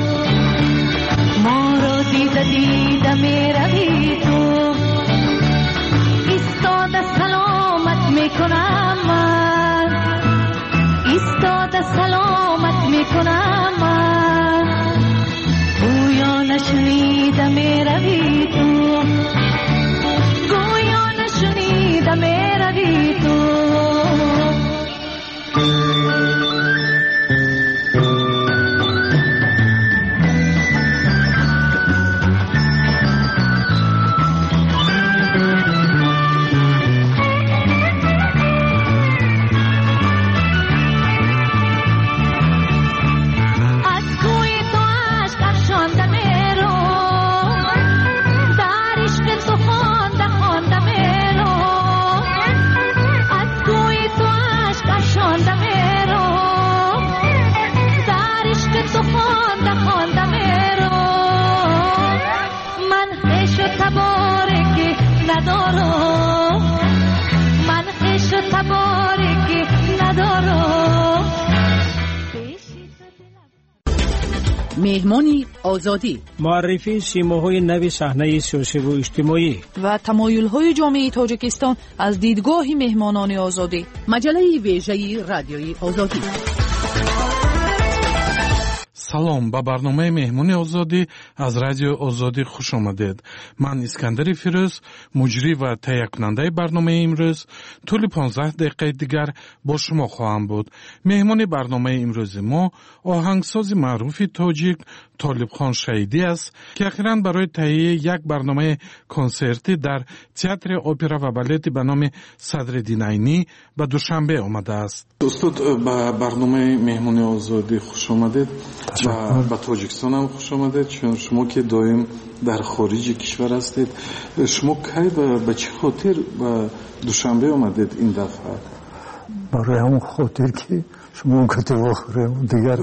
ما رو دیده می روی تو. ایستاده سلامت می کنم من، ایستاده سلامت می کنم من، گویا نشنیده می روی تو، گویا نشنیده می روی تو. مهمانی آزادی، معرفی سیماهای نو صحنه سیاسی و اجتماعی و تمایل‌های جامعه تاجیکستان از دیدگاه مهمانان آزادی. مجله ویژه رادیوی آزادی. салом, ба барномаи меҳмони озодӣ аз радиои озодӣ хуш омадед. ман искандари фирӯз, муҷрӣ ва таҳиякунандаи барномаи имрӯз, тӯли 15 дақиқаи дигар бо шумо хоҳам буд. меҳмони барномаи имрӯзи мо оҳангсози маъруфи тоҷик Толибхон Шаҳидӣ аст, ки ахиран барои таҳияи як барномаи консертӣ дар театри опера ва балети ба номи Садриддин Айнӣ ба Душанбе омадааст. устод, ба барномаи меҳмони озодӣ хуш омадед ва ба Тоҷикистон ҳам хуш омадед, чун шумо ки доим дар хориҷи кишвар ҳастед. шумо кай ба чӣ хотир ба Душанбе омадед ин дафъа? барои ҳамон хотир ки шумо гӯтӣ вохӯрем дигар.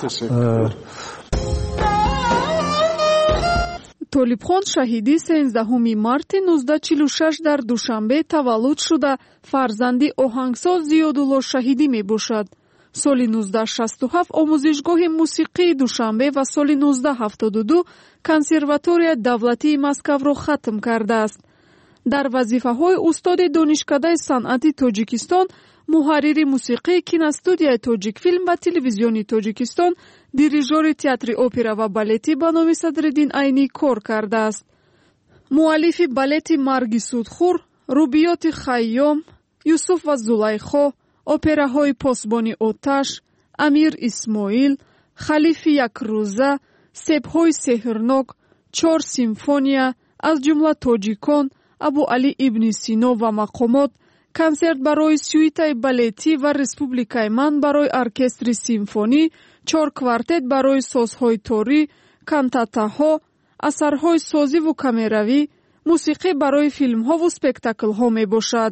Толибхон Шаҳидӣ 13 марти 1946 дар Душанбе таваллуд шуда фарзанди оҳангсоз Зиёдулло Шаҳидӣ мебошад. соли 1967 омӯзишгоҳи мусиқии Душанбе ва соли 1972 консерваторияи давлатии Москавро хатм кардааст. дар вазифаҳои устоди донишкадаи санъати Тоҷикистон, муҳаррири мусиқии киностудияи Тоҷикфилм ва телевизиони Тоҷикистон, дирижёри театри опера ва балети ба номи Садриддин Айнӣ кор кардааст. муаллифи балети Марги Судхӯр, Рубиёти Хайём, Юсуф ва Зулайхо, операҳои Посбони оташ, Амир Исмоил, Халифи Якрӯза, Себҳои сеҳрнок, 4 симфония, аз ҷумла Тоҷикон, Абу Али ибни Сино ва мақомот, консерт барои сюитаи балетӣ ва Республикаи ман барои оркестри симфонӣ, 4 квартет барои созҳои торӣ, кантатаҳо, асарҳои созиву камеравӣ, мусиқӣ барои филмҳову спектаклҳо мебошад.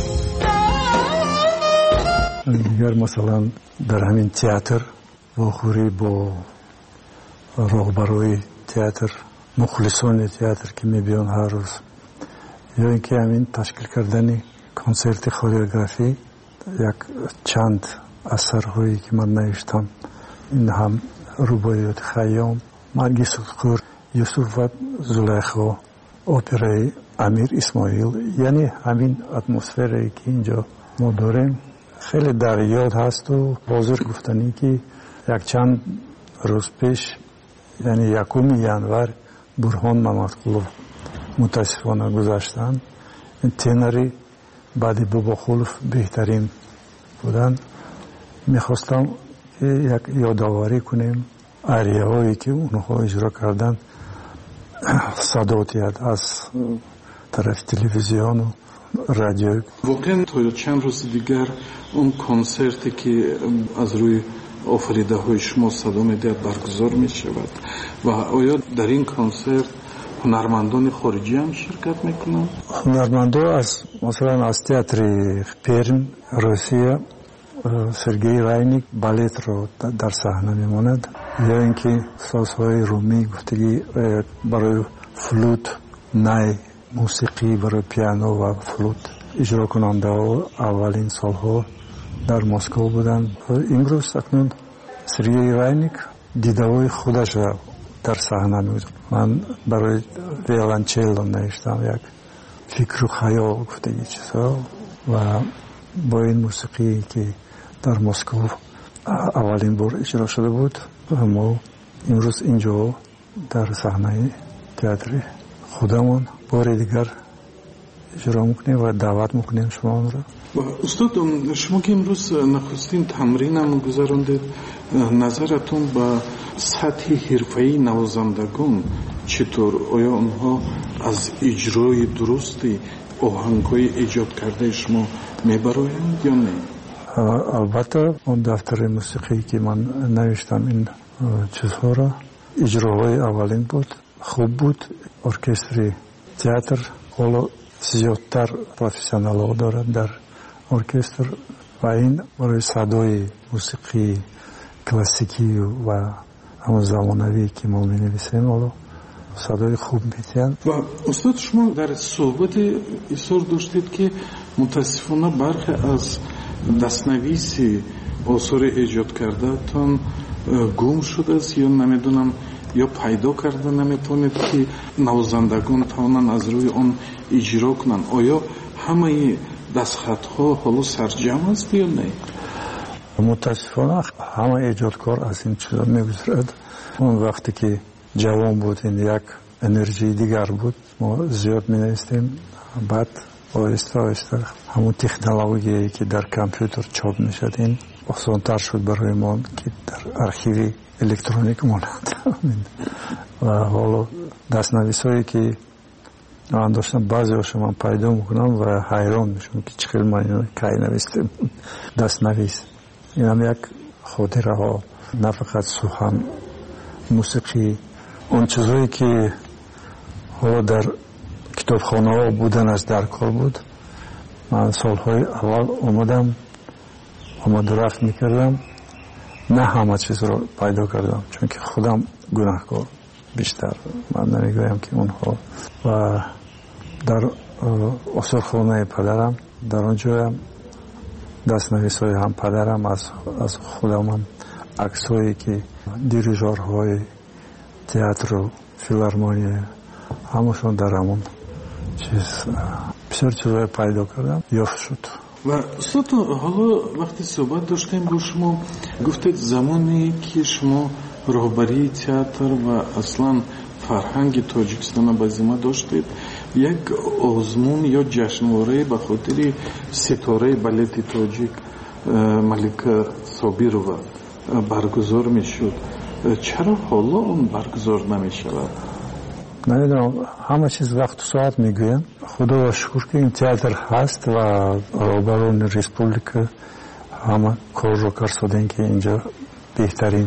дигар масалан дар ҳамин театр вохӯрӣ бо роҳбарои театр, мухлисони театр ки мебиён ҳар рӯз, ё ин ки ҳамин ташкил кардани консерти хореографӣ, як чанд асарҳое ки ман навиштам, ин ҳам Рубоёти Хайём, Марги Судхӯр, Юсуф ва Зулайхо, операи Амир Исмоил, яъне ҳамин атмосферае ки инҷо мо дорем хеле дар ёд ҳасту ҳозир гуфтанӣ ки якчанд рӯз пеш, яъне 1 январ Бурҳон Мамадқулов мутаассифона гузаштанд. тенори баъди Бобохулов беҳтарин буданд. мехостам як ёдоварӣ кунем арияҳое ки онҳо иҷро карданд, садоти аз тарафи телевизиону радио. воқеан то чанд рӯзи дигар он консерте ки аз рӯи офаридаҳои шумо садо медиҳад баргузор мешавад ва оё дар ин консерт ҳунармандони хориҷӣ ҳам ширкат мекунанд? ҳунармандо масалан аз театри Перм, Русия, Сергей Райник балетро дар саҳна мемонад, ё ин ки созҳои румӣ гуфтагӣ барои флут, най, мусиқӣ барои пиано ва флут иҷрокунандаҳо аввалин солҳо дар Москва буданд. имрӯз акнун Сергей Райник дидаҳои худашро дар саҳна мегузорад. ман барои виолончелло навиштам як фикру хаёл гуфтагӣ чизҳо ва бо ин мусиқие ки дар Москва аввалин бор иҷро шуда буд, мо имрӯз инҷо дар саҳнаи театри худамон бори дигар иҷро мекунем ва даъват мекунем шуморо. устод, шумо ки имрӯз нахустин тамринам гузарондед, назаратон ба сатҳи ҳирфаии навозандагон читор? оё онҳо аз иҷрои дурусти оҳангҳои эҷод кардаи шумо мебароянд ё не? албатта он дафтари мусиқӣ ки ман навиштам ин чизҳоро, иҷроҳои аввалин буд, хуб буд. оркестри театр ҳоло зиёдтар профессионалҳо дорад дар оркестр ва ин барои садои мусиқии классикӣ ва ҳамон замонавӣ ки мо менависем ҳоло садои хуб метиҳанд. ва устод, шумо дар суҳбате изҳор доштед ки мутаассифона бархе аз дастнависи осори эҷод кардаатон гум шудааст ё намедонам ё пайдо карда наметавонед ки навозандагон тавонанд аз рӯи он иҷро кунанд. оё ҳамаи дастхатҳо ҳоло сарҷам аст ё не? متاسفانه همه ایجادکار از این چیزا میگذرد. اون وقتی که جوان بود این یک انرژی دیگر بود، ما زیاد می نویسیم. بعد آهسته آهسته همون تکنولوژیایی که در کامپیوتر چاپ می شد این آسان‌تر شد برای ما که در ارشیو الکترونیک ماند. و حالا دستنویسایی که من داشتم بعضی هاشو من پیدا میکنم و حیران میشم که چقدر من اینو کی نوشتم. دستنویس این هم یک خاطره ها، نه فقط سخن، موسیقی، اون چیزایی که حالا در کتابخانه ها بودنش در کار بود. من سالهای اول آمد و رفت میکردم، نه همه چیز رو پیدا کردم چون که خودم گناهکار بیشتر، من نمیگویم که اونها. و در آثارخانه پدرم در آنجا هم دستنویس‌های هم پدرم از خودم هم عکس‌هایی که دیریژورهای تئاتر و فیلارمونی همشون در همون چیز بسیار چیزهای پیدا کردم یافت شد. و استاد حالا وقتی صحبت داشتیم با شما گفتید زمانی که شما راهبری تئاتر و اصلا فرهنگ تاجیکستان به ذمه داشتید، یک آزمون یا جشنواره به خاطر ستاره بالت تاجیک ملکه صابیرова برگزار میشد. چرا حالا اون برگزار نمیشود؟ نمیدونم، همه چیز وقت و ساعت میگویم. خدا را شکر که این تئاتر هست و راهبران ریسپوبلیک همه کار رو کردن که اینجا بهترین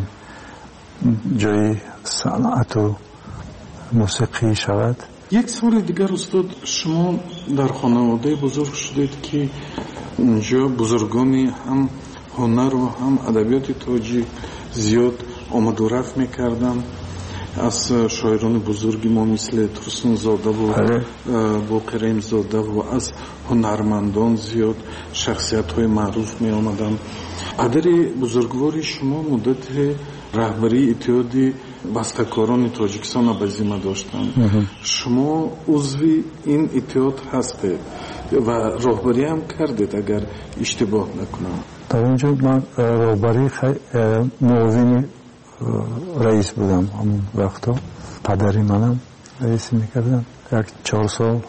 جای صنعت و موسیقی شود. یک سال دیگر استاد، شما در خانواده بزرگ شدید که اینجا بزرگانی هم هنر و هم ادبیات تاجیک زیاد آمد و رفت میکردن. از شاعران بزرگی ما مثل ترسون زاده و باقریم زاده و از هنرمندان زیاد شخصیت های معروف می آمدن. پدر بزرگوار شما مدت رهبری اتحاد بسته‌کاران تاجیکستان به ذمه داشتند. شما عضو این اتحاد هستید و راهبری هم کردید اگر اشتباه نکنم. در اونجا من راهبری معاون رئیس بودم. همون وقتا پدری منم رئیس میکردم. 4 سال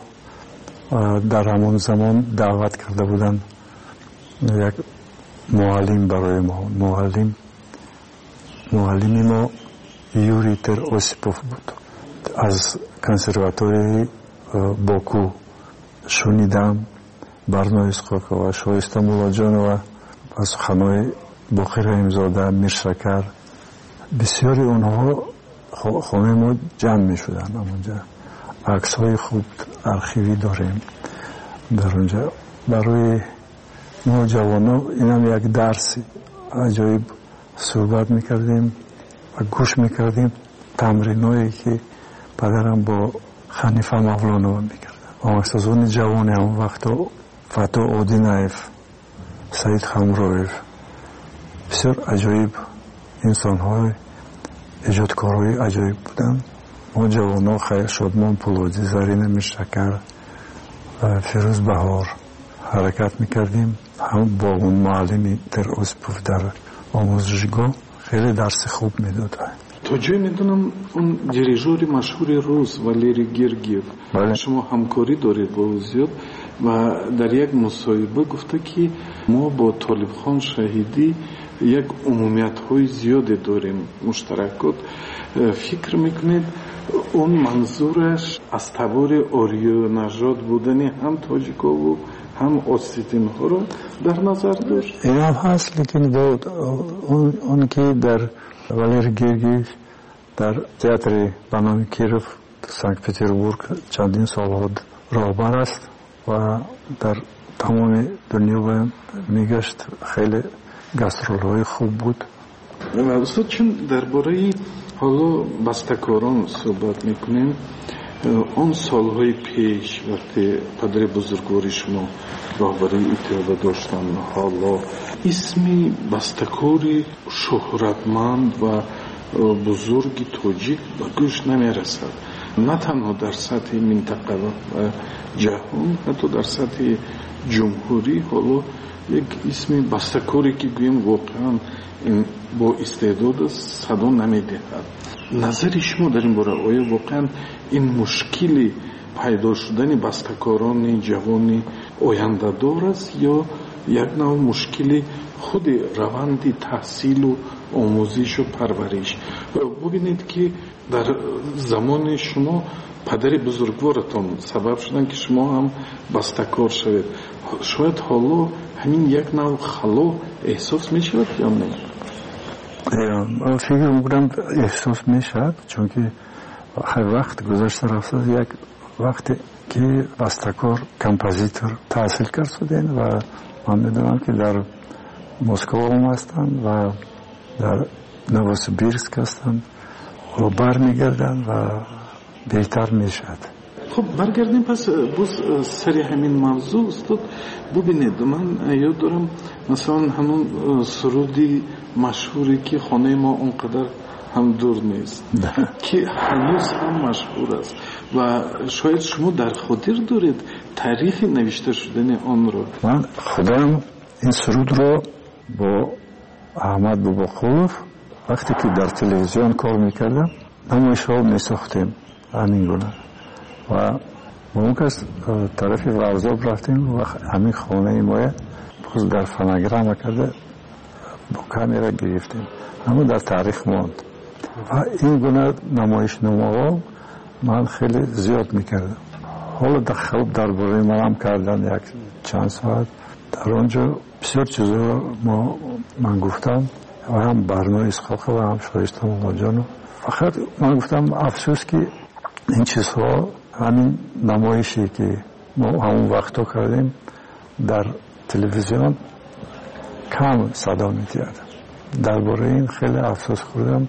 در همون زمان دعوت کرده بودن یک معلم برای ما. معلمی ما یوری تر اوسیپوف بود. از کنسرواتوری باکو شنیدم برنامه اسقاقا و شایسته مولاجان و از خانه باقریم زاده، میرشکر، بسیاری اونها خانه ما جمع می شدن. اونجا عکس های خوب ارشیوی داریم در اونجا. برای ما جوانان این هم یک درسی عجایب صحبت می کردیم و گوش می کردیم تمرین هایی که پدرم با خنیفه مولانا می کردن. آموزشان جوانی هم وقتا فتا آدینایف، سعید خمرویف، بسیار عجایب انسان های ایجادکارهای عجایب بودن. ما جوانان خیر شادمان پولادی، زرین میرشکر و فیروز بهار حرکت میکردیم. هم با اون معلمی در اوسیپوف در آموزشگاه خیلی درس خوب میداد. تا جای میدونم اون دیریژور مشهور روس ولیری گرگیف شما همکاری دارید با او زیاد و در یک مصاحبه گفته که ما با طالب خان شهیدی یک عمومیت های زیاده داریم مشترکات. فکر میکنید اون منظورش از تبار آریو نژاد بودنی هم تاجیکا و هم اوسیتین ها رو در نظر داشت؟ این هم هست، لیکن با اون که در والیر گرگیف در تئاتر بنام کیروف سنت پترزبورگ چندین سال راهبر است و در تمام دنیا میگشت. خیلی گاسترول‌های خوب بود. استاد چون درباره حالا بسته‌کاران صحبت میکنیم، اون سالهای پیش وقتی پدر بزرگوار شما راهبری اتحاد داشتن، حالا اسمی بسته‌کاری شهرتمند و بزرگ تاجیک به گوش نمیرسد، نه تنها در سطح منطقه و جهان، حتی در سطح جمهوری. حالا یک اسم بستکاری که گویم واقعا این با استعداد صدا نمیدهد. نظر شما در این باره آیا واقعا این مشکلی پیدا شدن بستکاران جوان آینده دار است یا یک نوع مشکلی خود روند تحصیل و آموزش و پرورش؟ ببینید که در زمان شما پدر بزرگوارتان سبب شدن که شما هم بستکار شوید. شاید حالا همین یک نوع خلا احساس می شود یا نه؟ فکر میکنم احساس می شود، چون که هر وقت گذشته رفته یک وقتی که بستکار کمپوزیتور تحصیل کرد شدن و من میدونم که در مسکو هم هستند و در نووسیبیرسک هستند و برمیگردن و بهتر میشد. خب برگردیم پس باز سری همین موضوع استاد. ببینید من یاد دارم مثلا همون سرودی مشهوری که خانه ما اونقدر هم دور نیست که هنوز هم مشهور است و شاید شما در خاطر دارید تاریخ نوشته شدن آن رو. من خودم این سرود رو با احمد باباخولوف وقتی که در تلویزیون کار میکردم نمایش‌ها میساختیم همین گونه و با اون کس طرف ورزاب رفتیم و همین خانه ما باز در فناگرام کرده با کامیرا گرفتیم، اما در تاریخ ماند و این گونه نمایش نماها من خیلی زیاد میکردم. حالا در خواب درباره من هم کردن یک چند ساعت در آنجا بسیار چیزا من گفتم و هم برنامه اسحاق و هم شایسته ماجانو. فقط من گفتم افسوس که این چیزها همین نمایشی که ما همون وقتا کردیم در تلویزیون کم صدا می‌کرد. درباره این خیلی افسوس خوردم.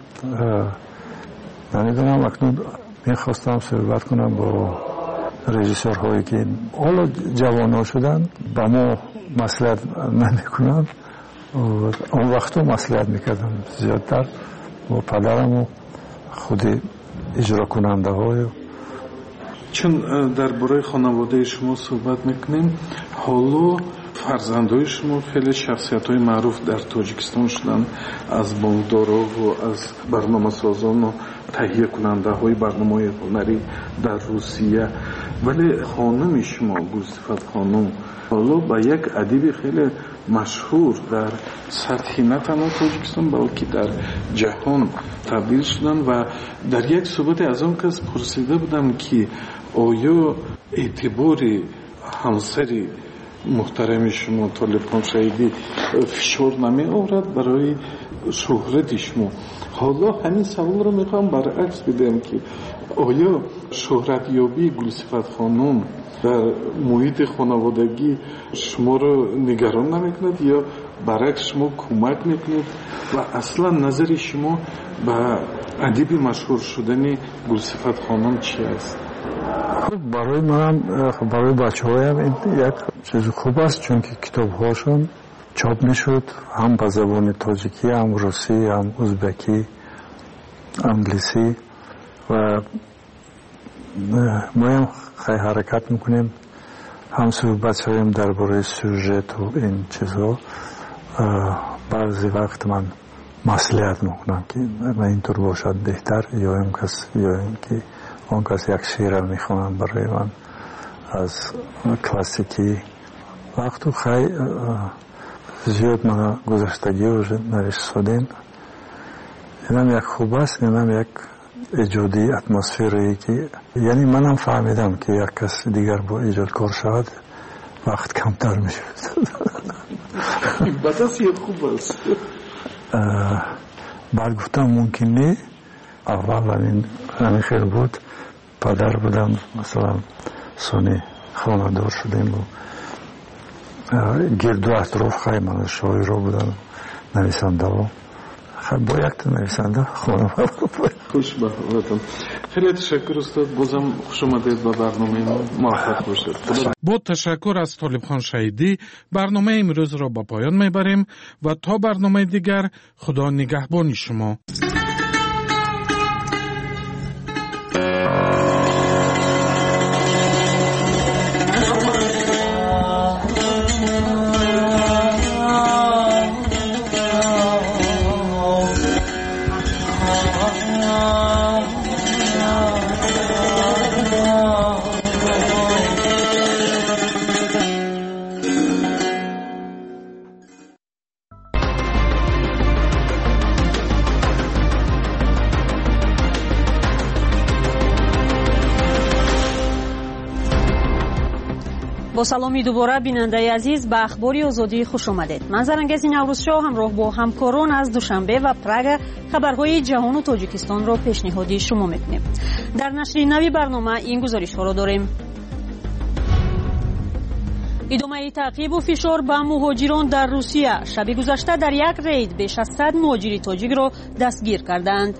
نمیدونم اکنون میخواستم صحبت کنم با رژیسورهایی که حالا جوان‌ها شدن با ما مصلحت نمیکنن، اون وقتا مصلحت میکردم زیادتر با پدرم و خود اجرا کننده های. چون درباره خانواده شما صحبت میکنیم، حالا فرزندای شما خیلی شخصیت های معروف در تاجیکستان شدن، از بانکدارا و از برنامه سازان و تهیه کننده های برنامه هنری در روسیه، ولی خانم شما گلصفت خانم حالا با یک ادیب خیلی مشهور در سطح نه تنها تاجیکستان بلکه در جهان تبدیل شدن و در یک صحبت از آن کس پرسیده بودم که آیا اعتبار همسری محترم شما طالبان شهیدی فشار نمی آورد برای شهرت شما؟ حالا همین سوال رو میخوام برعکس بدم که آیا شهرت یابی گلصفت خانم در محیط خانوادگی شما رو نگران نمیکند یا برعکس شما کمک میکنید و اصلا نظر شما به ادیب مشهور شدن گلصفت خانم چی است؟ خب برای منم برای بچه‌هایم این یک چیز خوب است، چون که کتاب‌هاشون چاپ میشد هم به زبان تاجیکی، هم روسی، هم ازبکی، انگلیسی و ما هم خیلی حرکت میکنیم، هم صحبت هایم درباره سوژت و این چیزها. بعضی وقت من مصلحت میکنم که اینطور باشد بهتر، یا این کس یا این که اون کس یک شعر میخوانم برای من از کلاسیکی. وقتی خیلی زیاد من گذشتگی رو نوشتیم، اینم یک خوب است، اینم یک ایجادی اتمسفری که یعنی منم فهمیدم که یک کس دیگر با ایجادکار شود وقت کمتر میشود. بس یک خوب است. بعد گفتم ممکن نه، اول همین خیلی بود، پدر بودم مثلا سونی خانه دار شدیم و گرد و اطراف خیلی من شاعر رو بودم، نویسنده ها. با یک تا نویسنده خانم خوش به حالتون. خیلی تشکر استاد، بازم خوش آمدید به برنامه ما، موفق باشید. با تشکر از طالبخان شهیدی برنامه امروز را به پایان میبریم و تا برنامه دیگر خدا نگهبان شما. با سلامی دوباره بیننده عزیز به اخبار آزادی خوش آمدید. من زرنگز نوروزشاه همراه با همکاران از دوشنبه و پراگ خبرهای جهان و تاجیکستان را پیشنهادی شما میکنیم. در نشر نوی برنامه این گزارش ها را داریم. ادامه تعقیب و فشار به مهاجران در روسیه. شب گذشته در یک رید بیش از 100 مهاجر تاجیک را دستگیر کردند.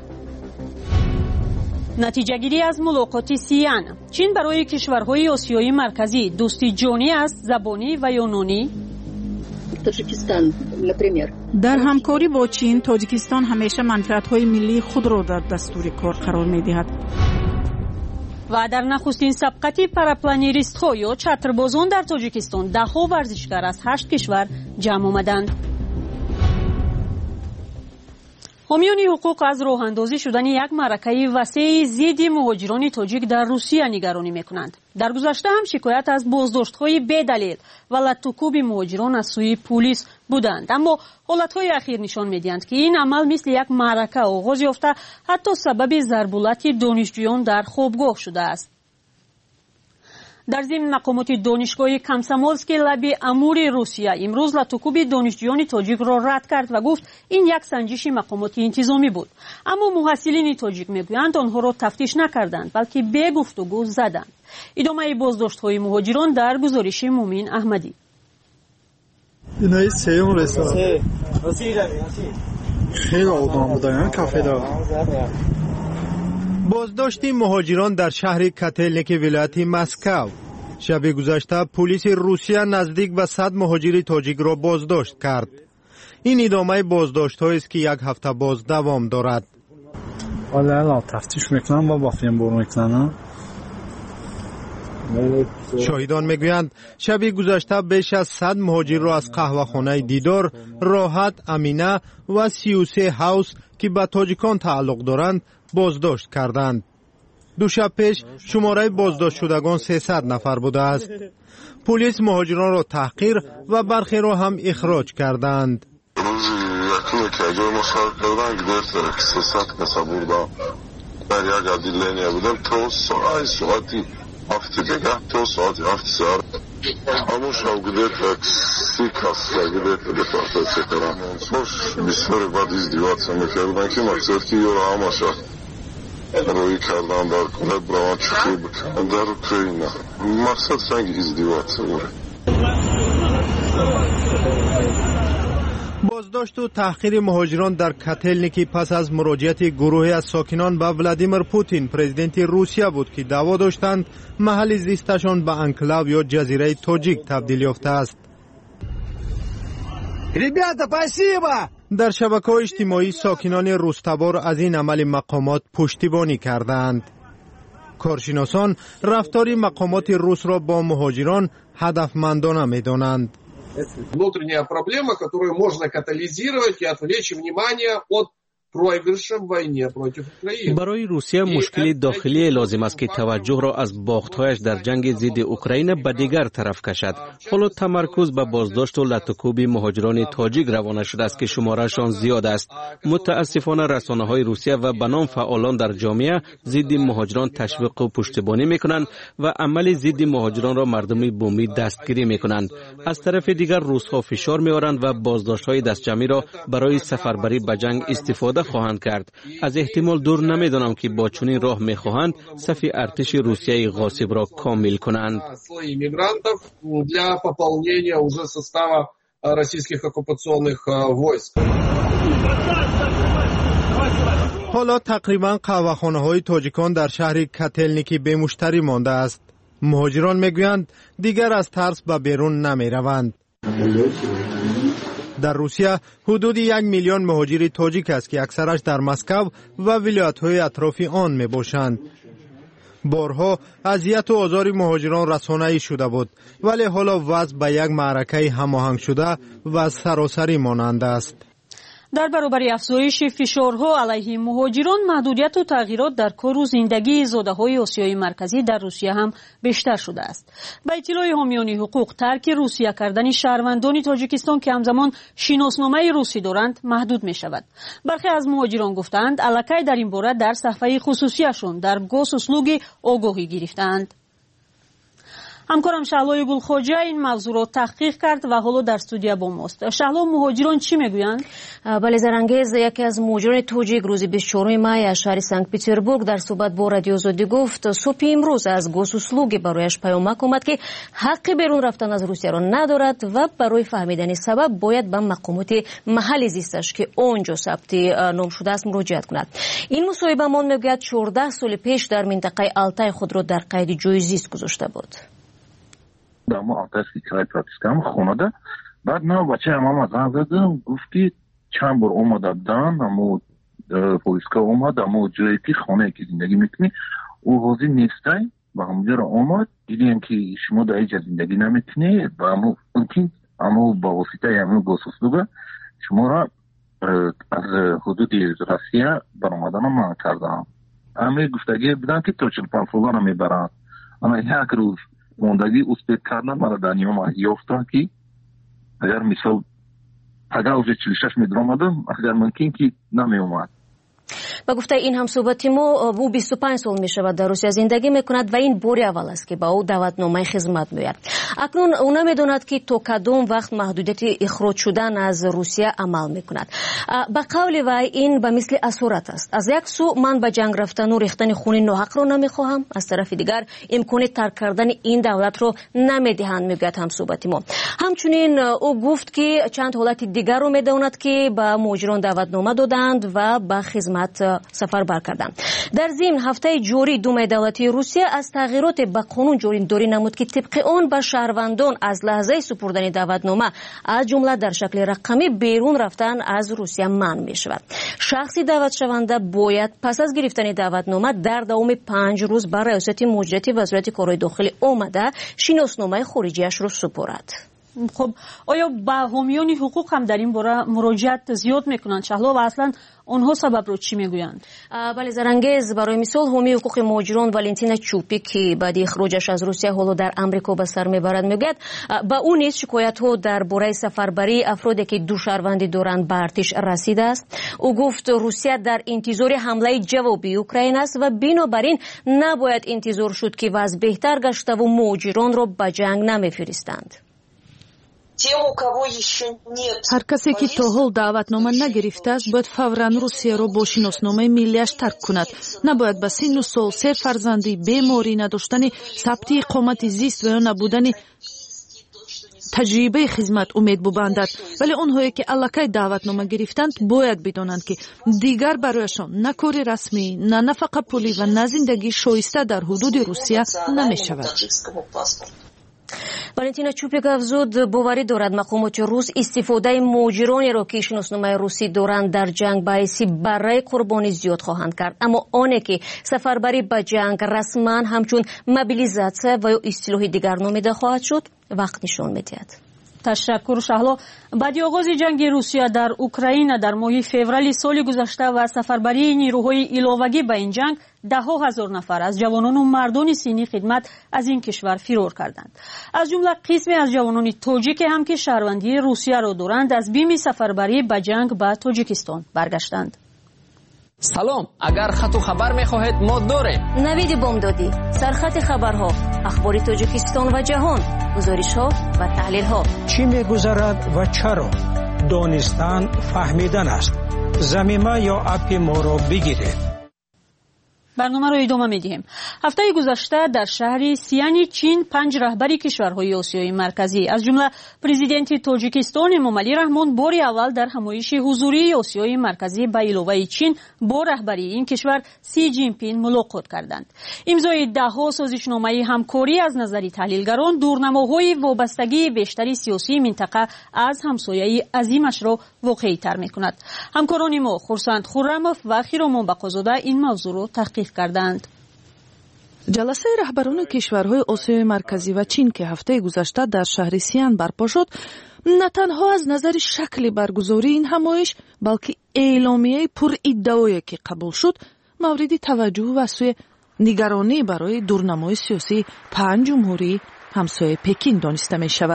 نتیجه گیری از ملاقات سیان. چین برای کشورهای آسیای مرکزی دوستی جانی است، زبانی و یونانی. در همکاری با چین، تاجیکستان همیشه منفعت‌های ملی خود را در دستور کار قرار می‌دهد. و در نخستین سبقت پراپلانیریست‌ها یا چتربازان در تاجیکستان ده‌ها ورزشکار از 8 کشور جمع آمدند. حامیان حقوق از راه اندازی شدن یک معرکه وسیع ضد مهاجران تاجیک در روسیه نگرانی میکنند. در گذشته هم شکایت از بازداشت‌های بی‌دلیل و لطوکوب مهاجران از سوی پلیس بودند، اما حالت‌های اخیر نشان می‌دهند که این عمل مثل یک معرکه آغاز یافته، حتی سبب ضربالت دانشجویان در خوابگاه شده است. در ضمن مقامات دانشگاه کامسомольسky لابی امور روسیه امروز لطوکوب دانشجویان تاجیک را رد کرد و گفت این یک سنجش مقامات انتظامی بود، اما محصلین تاجیک میگویند آنها را تفتیش نکردند بلکه به گفتگو زدند. ادامه بازداشت‌های مهاجران در گزارش مومن احمدی. اینای سیوم رسید. خیلی آدم بودن کافه دا. بازداشت مهاجران در شهر کاتلنیک ولایت مسکو. شب گذشته پلیس روسیه نزدیک به 100 مهاجر تاجیک را بازداشت کرد. این ادامه بازداشت‌هایی است که یک هفته باز دوام دارد. حالا تفتیش میکنن با بافیم برو میکنن. شاهدان میگویند شب گذشته بیش از 100 مهاجر را از قهوه‌خانه دیدار، راحت، امینه و 33 هاوس که به تاجیکان تعلق دارند بازداشت کردند. دو شب پیش شماره بازداشت شدگان 300 نفر بوده است. پلیس مهاجران را تحقیر و برخی را هم اخراج کردند. روی کردن در کل برای چخی بکنن در اوکراین. مقصد سنگ ازدیوات بود. بازداشت و تحقیر مهاجران در کاتلنیکی پس از مراجعت گروهی از ساکنان به ولادیمیر پوتین پرزیدنت روسیه بود که دعوا داشتند محل زیستشان به انکلاو یا جزیره تاجیک تبدیل یافته است. در شبکه‌های اجتماعی ساکنان روستبار از این عمل مقامات پشتیبانی کردند. کارشناسان رفتار مقامات روس را با مهاجران هدفمندانه می‌دانند. Внутренняя проблема, которую можно катализировать и отвлечь внимание от проигрыша в войне против Украины. برای روسیه مشکل داخلی لازم است که توجه را از باخت‌هایش در جنگ ضد اوکراین به دیگر طرف کشد. حالا تمرکز به بازداشت و لطوکوب مهاجران تاجیک روانه شده است که شمارهشان زیاد است. متاسفانه رسانه‌های روسیه و به نام فعالان در جامعه ضد مهاجران تشویق و پشتیبانی می‌کنند و عمل ضد مهاجران را مردم بومی دستگیری می‌کنند. از طرف دیگر روس‌ها فشار می‌آورند و بازداشت‌های دستجمعی را برای سفربری به جنگ استفاده خواهند کرد. از احتمال دور نمیدانم که با چنین راه میخواهند صف ارتش روسیه غاصب را کامل کنند. حالا تقریبا قهوه‌خانه‌های تاجیکان در شهر کاتلنیکی به مشتری مانده است. مهاجران میگویند دیگر از ترس به بیرون نمیروند. در روسیه حدود 1 میلیون مهاجر تاجیک است که اکثرش در مسکو و ولایت‌های اطراف آن میباشند. بارها اذیت و آزار مهاجران رسانه‌ای شده بود، ولی حالا وضع به یک معرکه هماهنگ شده و سراسری مانند است. در برابر افزایش فشارها علیه مهاجران، محدودیت و تغییرات در کار و زندگی زاده‌های آسیای مرکزی در روسیه هم بیشتر شده است. به اطلاع حامیان حقوق، ترک روسیه کردن شهروندان تاجیکستان که همزمان شناسنامه روسی دارند محدود می شود. برخی از مهاجران گفتند الکی در این باره در صفحه خصوصیشون در گوسوسلوگ آگاهی گرفتند. همکارم شهلا گلخواجه این موضوع رو تحقیق کرد و حالا در استودیو با ماست. شهلا، مهاجران چی میگویند؟ بله زرانگیز، یکی از مهاجران توجیک روز 24 مای از شهر سنت پتربورگ در صحبت با رادیو آزادی گفت صبح امروز از گوسوسلوگی برایش پیامک اومد که حق بیرون رفتن از روسیه را ندارد و برای فهمیدن سبب باید به مقامات محلی زیستش که اونجا ثبت نام شده است مراجعت کند. این مصاحبه مان میگوید 14 سال پیش در منطقه آلتای خود را در قید جای زیست گذاشته بود. دامو آتش که کرای پراتیسکم خونه ده بعد نه بچه امام زنگ زدم گفتی چند بار اومده بودن امو پولیسکا اومد امو جایی که خانه که زندگی میکنی او حاضر نیسته و همونجا را اومد دیدیم که شما در اینجا زندگی نمیکنی و امو با واسطه امو گوسوسلوگه شما را از حدود روسیه برآمدن من کردم. همه گفتگی بودن که تو 45 سال میبرن. اما یک روز موندگی اسپید کردن مرا در نیام یافتن که اگر مثال اگر اوز 46 میدر آمدم اگر ممکن که نمی اومد. با گفته این هم صحبتی ما او 25 سال می شود در روسیه زندگی می کند و این باری اول است که با او دعوتنامه خدمت می آید. اکنون او نمی داند که تا کدام وقت محدودیت اخراج شدن از روسیه عمل می کند. با قول وی این به مثل اسارت است. از یک سو من به جنگ رفتن و ریختن خون ناحق را نمی خواهم، از طرف دیگر امکان ترک کردن این دولت را نمی دهند میگوید هم صحبتی ما. همچنین او گفت که چند حالت دیگر را می داند که به مهاجران دعوتنامه دادند و به خدمت سفر بر کردند. در ضمن هفته جاری دومای دولتی روسیه از تغییرات به قانون جاری نمود که طبق آن به شهروندان از لحظه سپردن دعوتنامه از جمله در شکل رقمی بیرون رفتن از روسیه منع می شود. شخصی دعوت شونده باید پس از گرفتن دعوتنامه در دوام 5 روز بر ریاست مدیریت وزارت کارهای داخلی آمده شناسنامه خارجیش را سپارد. خب آیا با حامیان حقوق هم در این باره مراجعت زیاد میکنند شهلا و اصلا اونها سبب رو چی میگویند؟ بله زرانگیز، برای مثال حامی حقوق مهاجران والنتینا چوپی که بعد اخراجش از روسیه حالا در امریکا به سر میبرد میگوید با او نیز شکایت ها درباره سفربری افرادی که دو شهروندی دارند به ارتش رسیده است. او گفت روسیه در انتظار حمله جوابی اوکراین است و بنابراین نباید انتظار شد که وضع بهتر گشته و مهاجران را به جنگ نمیفرستند. هر کسی که تا حال دعوتنامه نگرفته است باید فوراً روسیه را با شناسنامه ملیش ترک کند. نباید به سن و سال، 3 فرزندی، بیماری، نداشتن ثبت اقامت زیست و یا نبودن تجربه خدمت امید ببندد. ولی اونهایی که الکی دعوتنامه گرفتند باید بدانند که دیگر برایشان نه کار رسمی، نه نفقه پولی و نه زندگی شایسته در حدود روسیه نمی شود. والنتینا چوپیک افزود باوری دارد مقامات روس استفاده مهاجرانی را که شناسنامه روسی دارند در جنگ باعث برای قربانی زیاد خواهند کرد، اما آنه که سفربری به جنگ رسما همچون موبیلیزاسیون و یا اصطلاح دیگر نامیده خواهد شد وقت نشان می‌دهد. تشکر شهلا. بعد آغاز جنگ روسیه در اوکراین در ماه فوریه سال گذشته و سفربری نیروهای علاوگی به این جنگ 10,000 نفر از جوانان و مردان سنی خدمت از این کشور فرار کردند. از جمله قسمی از جوانان تاجیک هم که شهروندی روسیه را دارند از بیم سفربری به جنگ به تاجیکستان برگشتند. سلام، اگر خط و خبر می‌خواهید ما داریم. نوید بامدادی، سرخط خبرها، اخبار تاجیکستان و جهان، گزارش‌ها و تحلیل‌ها. چی می‌گذرد و چرا؟ دانستن فهمیدن است. ضمیمه یا اپ ما را بگیرید. برنامه را ادامه می‌دهیم. هفته گذشته در شهر سیانی چین 5 رهبری کشورهای آسیای مرکزی از جمله پرزیدنت تاجیکستان امامعلی رحمان باری اول در همایش حضوری آسیای مرکزی به علاوه چین با رهبری این کشور سی جین پین ملاقات کردند. امضای 10 سازشنامه همکاری از نظر تحلیلگران دورنماهای وابستگی بیشتری سیاسی منطقه از همسایه عظیمش را واقعی‌تر می‌کند. همکاران ما خورسند خرمов و خیرامان بقازاده این موضوع را تحقیق کردند. جلسه رهبران کشورهای آسیای مرکزی و چین که هفته گذشته در شهر سیان برپا شد، نه تنها از نظر شکل برگزاری این همایش بلکه اعلامیه پر ادعایی که قبول شد مورد توجه و سوی نگرانی برای دورنمای سیاسی 5 جمهوری همسایه پکین دانسته می شود.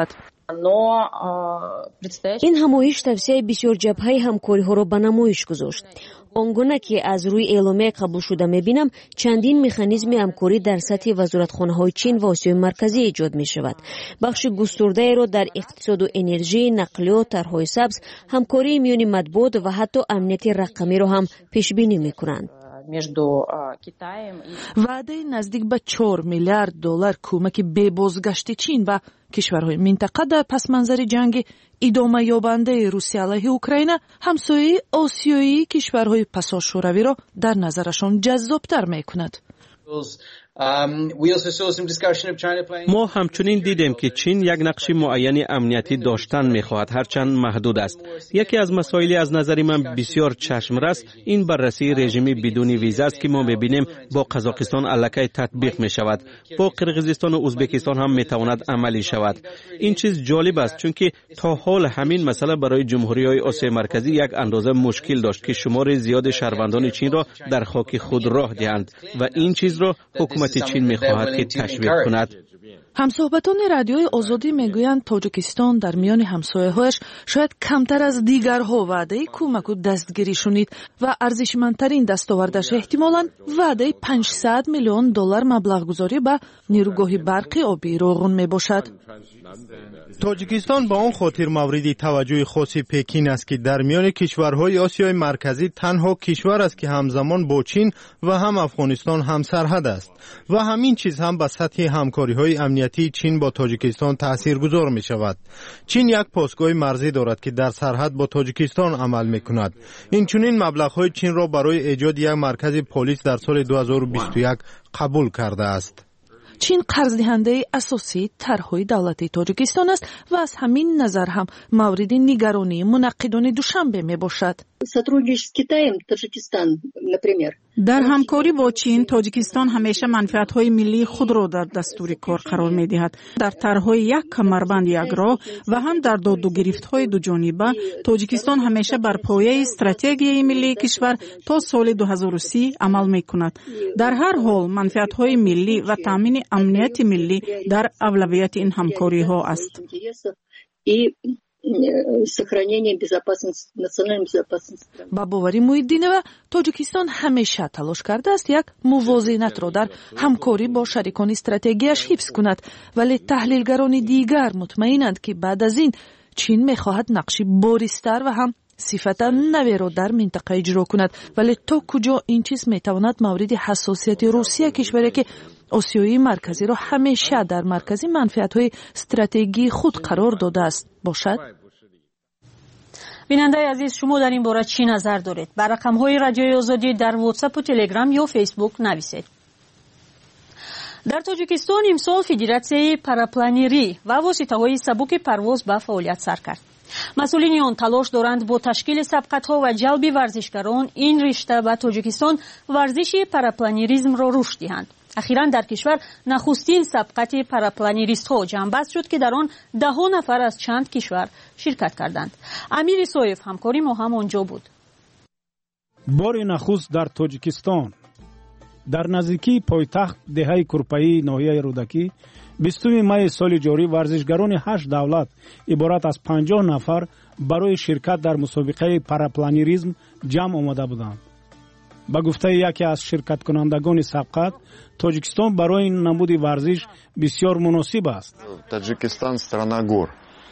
این همایش توسعه بسیار جبهه همکاری‌ها را به نمایش گذاشت. آنگونه که از روی اعلامیه قبول شده می‌بینم چندین مکانیزم همکاری در سطح وزارتخانه‌های چین و آسیای مرکزی ایجاد می‌شود. بخش گسترده را در اقتصاد و انرژی، نقلیات، طرح‌های سبز، همکاری میان مطبوعات و حتی امنیت رقمی را هم پیش بینی می‌کنند. وعده نزدیک به 4 میلیارد دلار کمک به بازگشت چین و کشورهای منطقه در پس منظر جنگ ادامه یابنده روسیه علیه اوکراین همسایه آسیایی کشورهای پسا شوروی را در نظرشان جذابتر میکند. ما همچنین دیدیم که چین یک نقش معین امنیتی داشتن می‌خواهد، هرچند محدود است. یکی از مسائلی از نظر من بسیار چشم‌رس این بررسی رژیمی بدون ویزا است که ما می‌بینیم با قزاقستان الکی تطبیق می‌شود. با قرقیزستان و ازبکستان هم می‌تواند عملی شود. این چیز جالب است چون که تا حال همین مسئله برای جمهوری‌های آسیای مرکزی یک اندازه مشکل داشت که شمار زیاد شهروندان چین را در خاک خود راه دهند و این چیز را حکومت چین می‌خواهد که تشویق کند. همصحبتان رادیوی آزادی میگویند تاجیکستان در میان همسایه‌هایش شاید کمتر از دیگرها وعده کمک و دستگیری شنید و ارزشمندترین دستاوردش احتمالاً وعده 500 میلیون دلار مبلغ گذاری به نیروگاه برقی آبی روغن میباشد. تاجیکستان با آن خاطر مورد توجه خاص پکین است که در میان کشورهای آسیای مرکزی تنها کشور است که همزمان با چین و هم افغانستان هم سرحد است و همین چیز هم به سطح همکاری‌های امنیتی چین با تاجیکستان تاثیرگذار می شود. چین یک پاسگاه مرزی دارد که در سرحد با تاجیکستان عمل می کند. این چنین مبلغ‌های چین را برای ایجاد یک مرکز پلیس در سال 2021 قبول کرده است. چین قرض دهنده اساسی طرح‌های دولتی تاجیکستان است و از همین نظر هم مورد نگرانی منعقدان دوشنبه می باشد. در همکاری با چین، تاجیکستان همیشه منفعت‌های ملی خود را در دستور کار قرار می‌دهد. در طرح‌های یک کمربند یک راه و هم در داد و گرفت‌های دو جانبه، تاجیکستان همیشه بر پایه استراتژی ملی کشور تا سال 2030 عمل می‌کند. در هر حال منفعت‌های ملی و تامین امنیت ملی در اولویت این همکاری‌ها است. با باوری محیدینова تاجیکستان همیشه تلاش کرده است یک موازنت را در همکاری با شریکان استراتژیش حفظ کند، ولی تحلیلگران دیگر مطمئنند که بعد از این چین می‌خواهد نقشی بارزتر و هم صفت نوی را در منطقه اجرا کند، ولی تا کجا این چیز میتواند مورد حساسیت روسیه، کشوری که آسیای مرکزی را همیشه در مرکز منفعت‌های استراتژی خود قرار داده است باشد. بیننده عزیز، شما در این باره چی نظر دارید؟ بر رقم‌های رادیوی آزادی در واتساپ و تلگرام یا فیسبوک نویسید. در تاجیکستان امسال فدراسیای پاراپلانری و واسطه‌های سبک پرواز به فعالیت سر کرد. مسئولین آن تلاش دارند با تشکیل سبقت‌ها و جلب ورزشکاران این رشته به تاجیکستان ورزش پاراپلانریسم را رشد دهند. اخیراً در کشور نخستین سبقت پاراپلانریست‌ها جمع‌بست شد که در آن 10 نفر از چند کشور شرکت کردند. امیر سویف همکاری ما هم آنجا بود. بار نخست در تاجیکستان در نزدیکی پایتخت دهه کرپایی ناحیه رودکی 20 می سال جاری ورزشگران 8 دولت عبارت از 50 نفر برای شرکت در مسابقه پاراپلانریسم جمع آمده بودند. با گفته یکی از شرکت کنندگان سبقت، تاجیکستان برای این نمود ورزش بسیار مناسب است. تاجیکستان страна гор.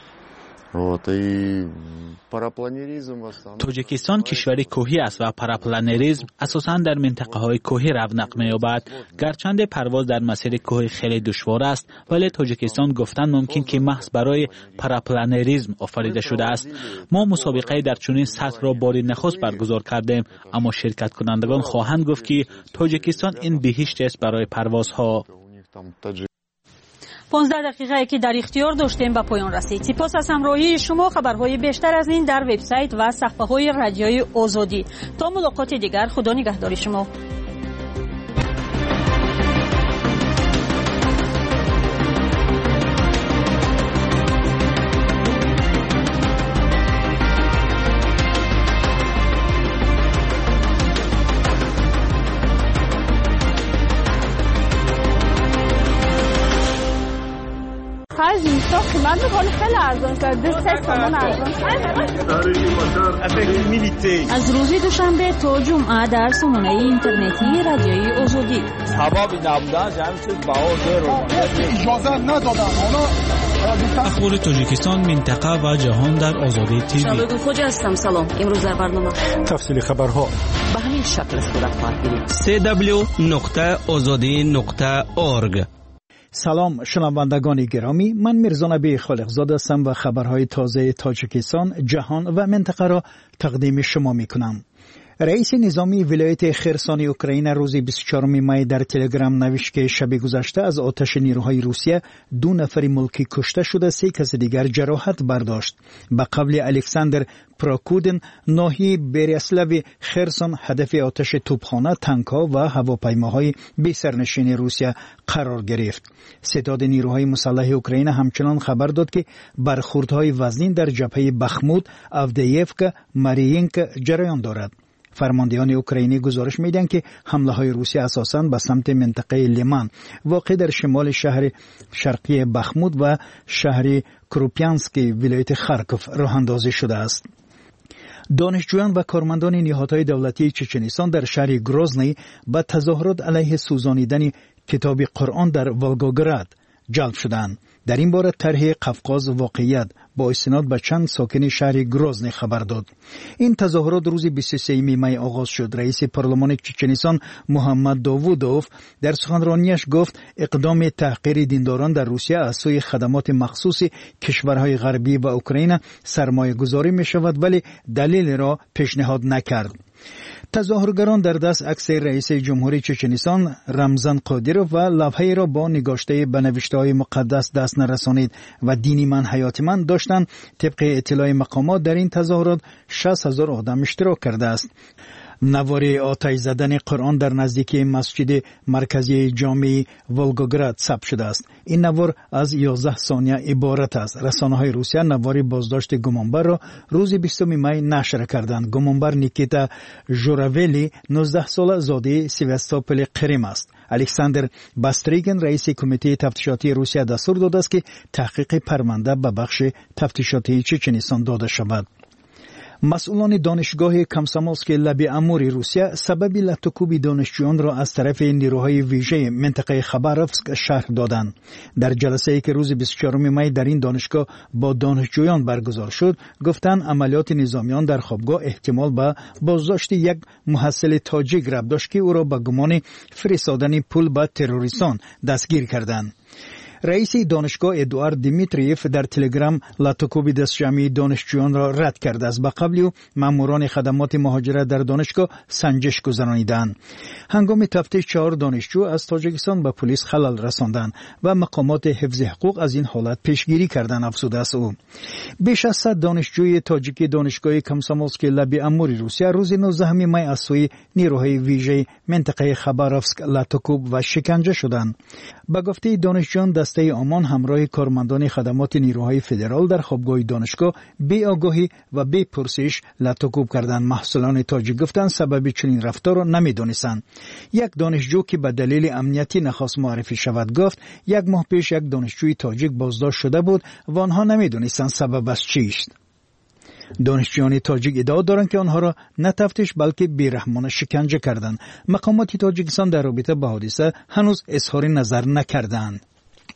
تاجیکستان کشوری کوهی است و پاراپلانریسم اساساً در منطقه های کوهی رونق می‌یابد. گرچند پرواز در مسیر کوهی خیلی دشوار است، ولی تاجیکستان گفتن ممکن که محض برای پاراپلانریسم آفریده شده است. ما مسابقه در چنین سطح را بار نخست برگزار کردیم، اما شرکت کنندگان خواهند گفت که تاجیکستان این بهشت است برای پروازها. 15 دقیقه که در اختیار داشتیم به پایان رسید. سپاس از همراهی شما. خبرهای بیشتر از این در وبسایت و صفحه‌های رادیوی آزادی. تا ملاقات دیگر، خدا نگهدار شما. از این منظور حالی خیلی ارزان شد 3 تومن ارزان از روز دوشنبه تا جمعه در سامانه اینترنتی رادیوی آزادی ثوابی نبودن جمع شد بها زیر اجازه ندادن اخبار تاجیکستان منطقه و جهان در آزادی تیوی. شبگون خوجا هستم. سلام. امروز در برنامه تفصیل خبرها به همین شکل صورت خواهد گرفت. www.azadi.org. سلام شنوندگان گرامی، من میرزا نبی خالقزاده هستم و خبرهای تازه تاجیکستان، جهان و منطقه را تقدیم شما میکنم. رئیس نظامی ولایت خرسان اوکراین روز 24 می در تلگرام نوشت که شب گذشته از آتش نیروهای روسیه 2 نفر ملکی کشته شده، 3 کس دیگر جراحت برداشت. به قول الکساندر پراکودن، ناحیه بریاسلاو خرسان هدف آتش توپخانه، تانک‌ها و هواپیماهای بی سرنشین روسیه قرار گرفت. ستاد نیروهای مسلح اوکراین همچنان خبر داد که برخوردهای وزنی در جبهه بخمود، آفدییفکا، ماریینکا جریان دارد. فرماندهان اوکراینی گزارش میدن که حمله های روسیه اساساً به سمت منطقه لیمان واقع در شمال شهر شرقی بخمود و شهر کروپیانسک ولایت خارکوف راه اندازی شده است. دانشجویان و کارمندان نهادهای دولتی چچنستان در شهر گروزنی به تظاهرات علیه سوزانیدن کتاب قرآن در ولگوگراد جلب شدند. در این باره طرح قفقاز واقعیت با استناد به چند ساکن شهر گروزنی خبر داد. این تظاهرات روز 23 می آغاز شد. رئیس پارلمان چچنستان محمد داوودوف در سخنرانیش گفت اقدام تحقیر دینداران در روسیه از سوی خدمات مخصوص کشورهای غربی و اوکراین سرمایه گذاری می شود، ولی دلیل را پیشنهاد نکرد. تظاهرگران در دست عکس رئیس جمهوری چچنستان رمزان قادیروف و لوحه‌ای را با نگاشته به نوشته‌های مقدس دست نرسانید و دینی من حیات من داشتند. طبق اطلاع مقامات در این تظاهرات 60,000 آدم اشتراک کرده است. نوار آتش زدن قرآن در نزدیکی مسجد مرکزی جامع ولگوگراد ثبت شده است. این نوار از 11 ثانیه عبارت است. رسانه‌های روسیه نوار بازداشت گمانبر را روز 20 می نشر کردند. گمانبر نیکیتا ژوراولی 19 ساله زاده سیواستوپل قریم است. الکساندر باستریگن رئیس کمیته تفتیشاتی روسیه دستور داده است که تحقیق پرونده به بخش تفتیشاتی چچنستان داده شود. مسئولان دانشگاه کامسامولسک لب امور روسیه سبب لطکوب دانشجویان را از طرف نیروهای ویژه منطقه خباروفسک شرح دادند. در جلسه‌ای که روز 24 می در این دانشگاه با دانشجویان برگزار شد، گفتند عملیات نظامیان در خوابگاه احتمال به بازداشت یک محصل تاجیک ربط داشت که او را به گمان فرستادن پول به تروریستان دستگیر کردند. رئیس دانشگاه ادوارد دیمیتریف در تلگرام لطکوب دستجمعی دانشجویان را رد کرده است. به قبل او ماموران خدمات مهاجرت در دانشگاه سنجش گذراندند. هنگام تفتیش 4 دانشجو از تاجیکستان به پلیس خلل رساندند و مقامات حفظ حقوق از این حالت پیشگیری کردند. افزوده است او. بیش از 100 دانشجوی تاجیک دانشگاه کامسامولسک لب امور روسیه روز 19 می از سوی نیروهای ویژه منطقه خباروفسک لطکوب و شکنجه شدند. به گفته دانشجویان دسته آمان همراه کارمندان خدمات نیروهای فدرال در خوابگاه دانشگاه بی آگاهی و بی پرسش لطکوب کردند. محصولان تاجیک گفتند سبب چنین رفتار را نمی‌دانستند. یک دانشجو که به دلیل امنیتی نخواست معرفی شود گفت 1 ماه پیش یک دانشجوی تاجیک بازداشت شده بود و آنها نمی‌دانستند سببش چیست. دانشجویان تاجیک ادعا دارند که آنها را نه تفتیش بلکه بیرحمانه شکنجه کردند. مقامات تاجیکستان در رابطه با حادثه هنوز اظهار نظر نکردند.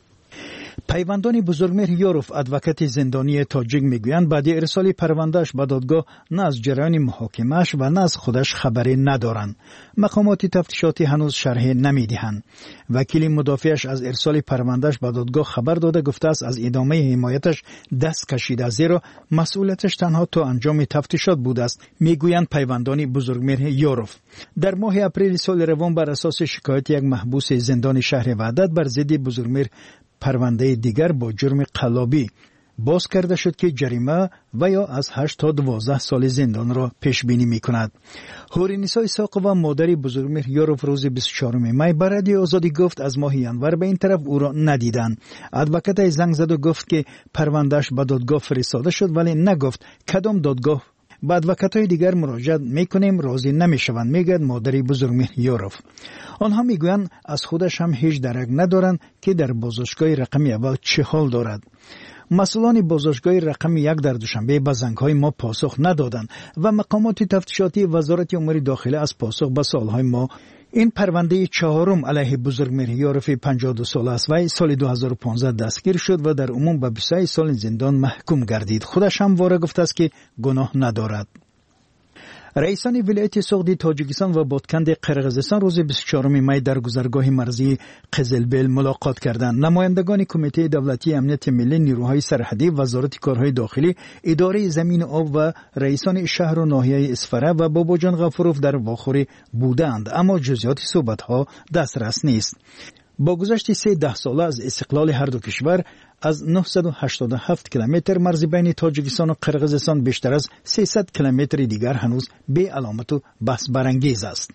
پیوندان بزرگمهر یاروف ادوکات زندانی تاجیک میگویند بعد ارسال پروندهش به دادگاه نه از جریان محاکمه‌اش و نه از خودش خبری ندارند. مقامات تفتیشاتی هنوز شرح نمیدهند. وکیل مدافعش از ارسال پروندهش به دادگاه خبر داده گفته است از ادامه حمایتش دست کشیده، زیرا مسئولیتش تنها تا انجام تفتیشات بوده است. میگویند پیوندان بزرگمهر یاروف در ماه اپریل سال روان بر اساس شکایت یک محبوس زندان شهر وحدت بر ضد بزرگمهر پرونده دیگر با جرم قلابی باز کرده شد که جریمه و یا از 8 تا 12 سال زندان را پیش بینی می کند. هورینیسا اسحاق و مادر بزرگمهر یاروف روز 24 می بر رادیو آزادی گفت از ماه ینور به این طرف او را ندیدند. ادوکات زنگ زد و گفت که پروندهش به دادگاه فرستاده شد ولی نگفت کدام دادگاه. به ادوکات‌های دیگر مراجعه میکنیم راضی نمیشوند، میگوید مادر بزرگمهر یاروف. آنها میگویند از خودش هم هیچ درک ندارند که در بازداشتگاه رقم اول چه حال دارد. مسئولان بازداشتگاه رقم 1 در دوشنبه به زنگ‌های ما پاسخ ندادند و مقامات تفتیشاتی وزارت امور داخله از پاسخ به سوال‌های ما این پرونده چهارم علیه بزرگمهر یارف 52 ساله است و سال 2015 دستگیر شد و در عموم به 23 سال زندان محکوم گردید. خودش هم وارد گفته است که گناه ندارد. رئیسان ولایت سغدی تاجیکستان و بادکند قرقیزستان روز 24 می در گذرگاه مرزی قزلبل ملاقات کردند. نمایندگان کمیته دولتی امنیت ملی، نیروهای سرحدی، وزارت کارهای داخلی، اداره زمین آب و رئیسان شهر و ناحیه اسفره و باباجان غفوروف در واخوری بودند، اما جزئیات صحبت‌ها دسترس نیست. با گذشت 13 ساله از استقلال هر دو کشور، از 987 کیلومتر مرز بین تاجیکستان و قرقیزستان بیشتر از 300 کیلومتر دیگر هنوز بی علامت و بحث برانگیز است.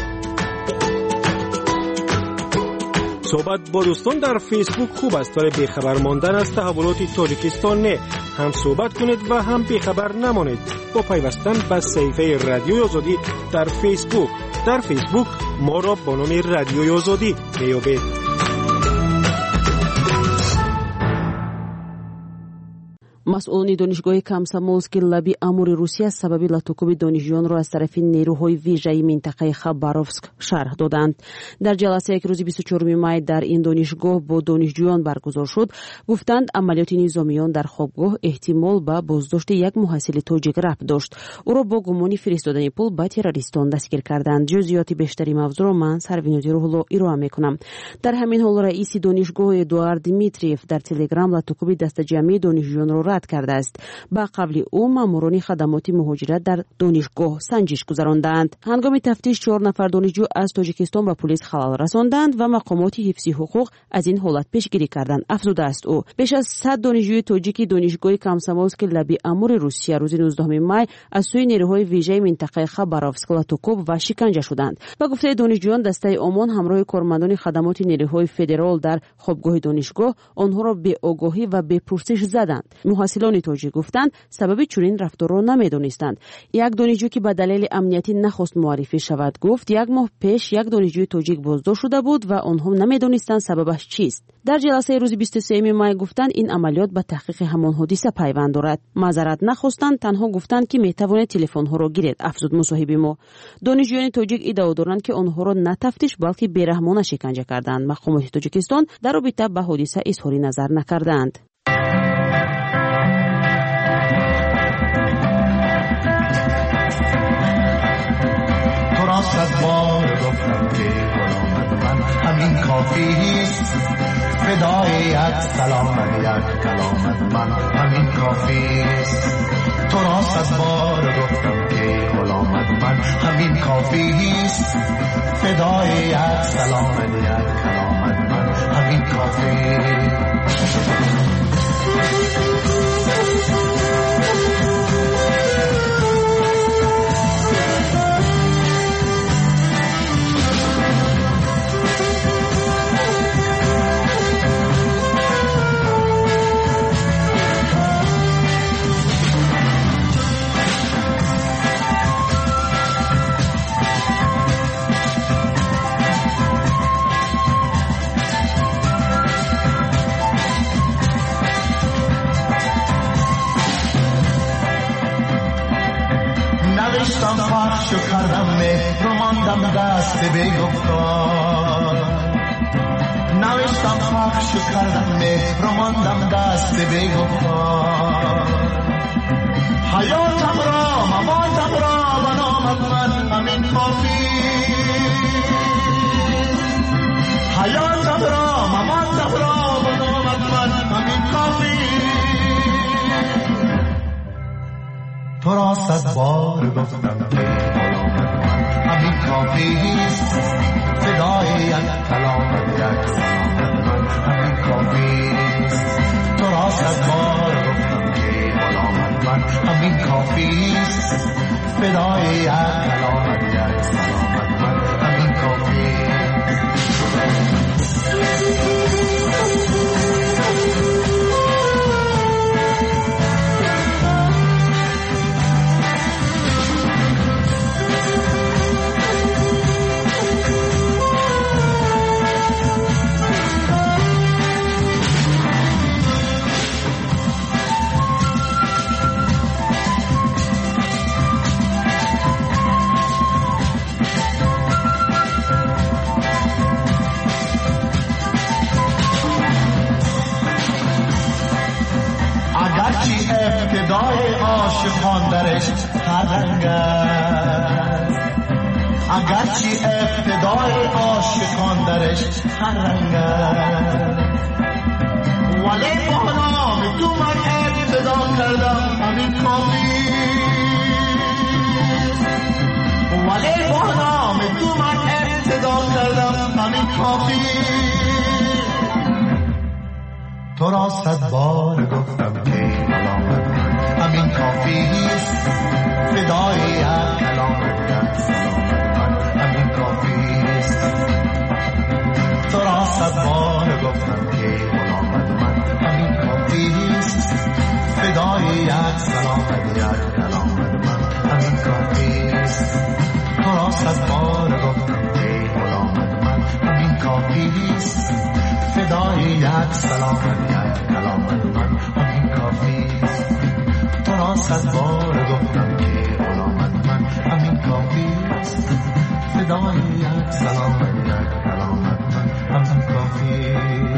صحبت با دوستان در فیسبوک خوب است، ولی بیخبر ماندن از تحولات تاجیکستان نه. هم صحبت کنید و هم بیخبر نمانید با پیوستن به صفحه رادیوی آزادی در فیسبوک. در فیسبوک ما را با نام رادیوی آزادی میابید. مسئولان دانشگاه کامسомольский لابی امور روسیه از سبب لاتوکوب دانشجویان را از طرف نیروهای ویژه منطقه خاباروفسک شرح دادند. در جلسه که روز 24 می در این دانشگاه با دانشجویان برگزار شد، گفتند عملیات نظامیان در خوابگاه احتمال به بازداشت یک محصل تاجیک ربط داشت. او را با گمان فرستادن پول به تروریستان دستگیر کردند. جزئیات بیشتری موضوع را من سروینوزی روحلو ارائه میکنم. در همین حال رئیس دانشگاه ادوارد دیمیتریف در تلگرام لاتوکوب دست جمعی دانشجویان را کرده است. با قبل او ماموران خدمات مهاجرت در دانشگاه سنجش گذراندند. هنگام تفتیش 4 نفر دانشجو از تاجیکستان به پلیس خلال رساندند و مقامات حفظی حقوق از این حالت پیشگیری کردند. افزوده است او بیش از 100 دانشجوی تاجیکی دانشگاه کامسомольский لابی امور روسیه روز 19 می از سوی نیروهای ویژه منطقه خاباروفسک لاتوکوب و شکنجه شدند. با گفته دانشجویان دسته آمان همراه کارمندان خدمات نیروهای فدرال در خوابگاه دانشگاه آنها را به آگاهی و به پرسش زدند. محصلان تاجیک گفتند سبب چنین رفتار را نمیدانستند. یک دانشجو که به دلیل امنیتی نخواست معرفی شود گفت 1 ماه پیش یک دانشجوی تاجیک بازداشت شده بود و آنها نمیدانستند سببش چیست. در جلسه روز 23 می گفتند این عملیات به تحقیق همان حادثه پیوند دارد. معذرت نخواستند، تنها گفتند که میتواند تلفن ها را گیرد. افزود مصاحب ما. دانشجویان تاجیک ادعا دارند که آنها را نه تفتیش بلکه بیرحمانه شکنجه کردند. مقامات تاجیکستان در رابطه با حادثه اظهار نظر نکردند. صد بار گفتم که غلامت من همین کافیست، فدای یک سلامت یک کلامت من همین کافیست. تو را صد بار گفتم که غلامت من همین کافیست، فدای یک سلامت یک کلامت من همین کافیست. پخش کردم مهر و ماندم دست بیگفتار، نوشتم پخش کردم مهر و ماندم دست بیگفتار. حیاتم را مماتم را و نامت من همین کافی، حیاتم را مماتم را و نامت من همین کافی. تو را صد بار گفتم که غلامت من همین کافیست، فدای یک کلامت یک سلامت من همین کافیست. تو را صد بار گفتم که غلامت من همین کافیست، فدای یک کلامت یک سلامت من همین کافیست. رنگ است اگرچه ابتدای عاشقان درش هر رنگ است ولی با نام تو من ابتدا کردم همین کافی ولی با نام تو من ابتدا کردم همین کافی تو را 100 بار گفتم که ملامت من همین کافی است فدای یک کلامت سلامت من همین کافی است تو را 100 بار گفتم که ملامت من همین کافی است فدای یک سلامت یک کلامت من همین کافی است تو را 100 بار گفتم که ملامت من همین کافی است فدای یک سلامت یک کلامت من همین کافی است تو را 100 بار گفتم که غلامت من همین کافی است فدای یک سلامت یک کلامت من همین کافی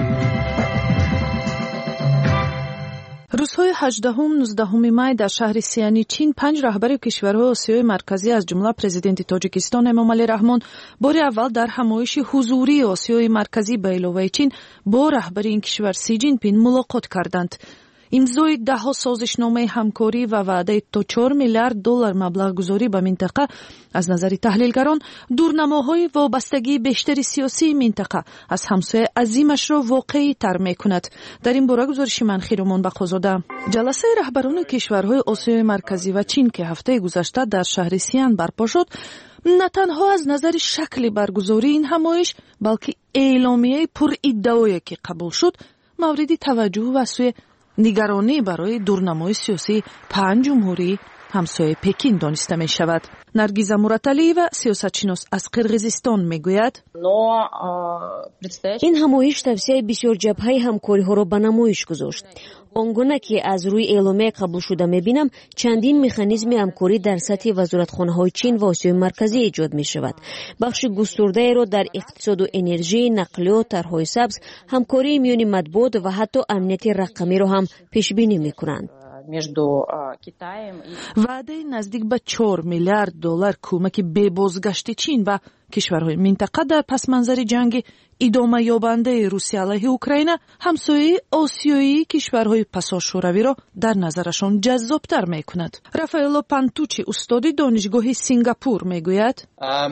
روزهای 18-19 مای در شهر سیانی چین 5 رهبر کشورهای آسیای مرکزی از جمله پرزیدنت تاجیکستان امامعلی رحمان بار اول در همایش حضوری آسیای مرکزی به علاوه چین با رهبر این کشور سی جین پین ملاقات کردند. امضای 10 سازشنامه همکاری و وعده تا 4 میلیارد دلار مبلغ گذاری به منطقه از نظر تحلیلگران دورنماهای وابستگی بیشتر سیاسی منطقه از همسایه عظیمش را واقعی تر میکند. در این باره گزارش من خیرمان بخوزاده. جلسه رهبران کشورهای آسیای مرکزی و چین که هفته گذشته در شهر سیان برپا شد نه تنها از نظر شکل برگزاری این همایش بلکه اعلامیه پر ادعایی که قبول شد مورد توجه و سوی نگرانی برای دورنمای سیاسی 5 جمهوری همسایه پکین دانسته می شود. نرگیز مرتلی و سیاستشناس از قرقیزستان می گوید این همایش توسعه بسیار جبهه همکاری ها را به نمایش گذاشت. آنگونه که از روی اعلامیه قبول شده می بینم چندین مکانیزم همکاری در سطح وزارتخانه های چین و آسیای مرکزی ایجاد می شود. بخش گسترده را در اقتصاد و انرژی، نقلیات، طرحهای سبز، همکاری میان مطبوعات و حتی امنیت رقمی را هم پیش بینی می کنند. وعده نزدیک به 4 میلیارد دلار کمک به بازگشت چین و کشورهای منطقه در پس منظر جنگ ادامه یابنده روسیه علیه اوکراین همسایه آسیایی کشورهای پسا شوروی را در نظرشان جذابتر می کند. رافائلو پانتوچی استاد دانشگاه سینگاپور می گوید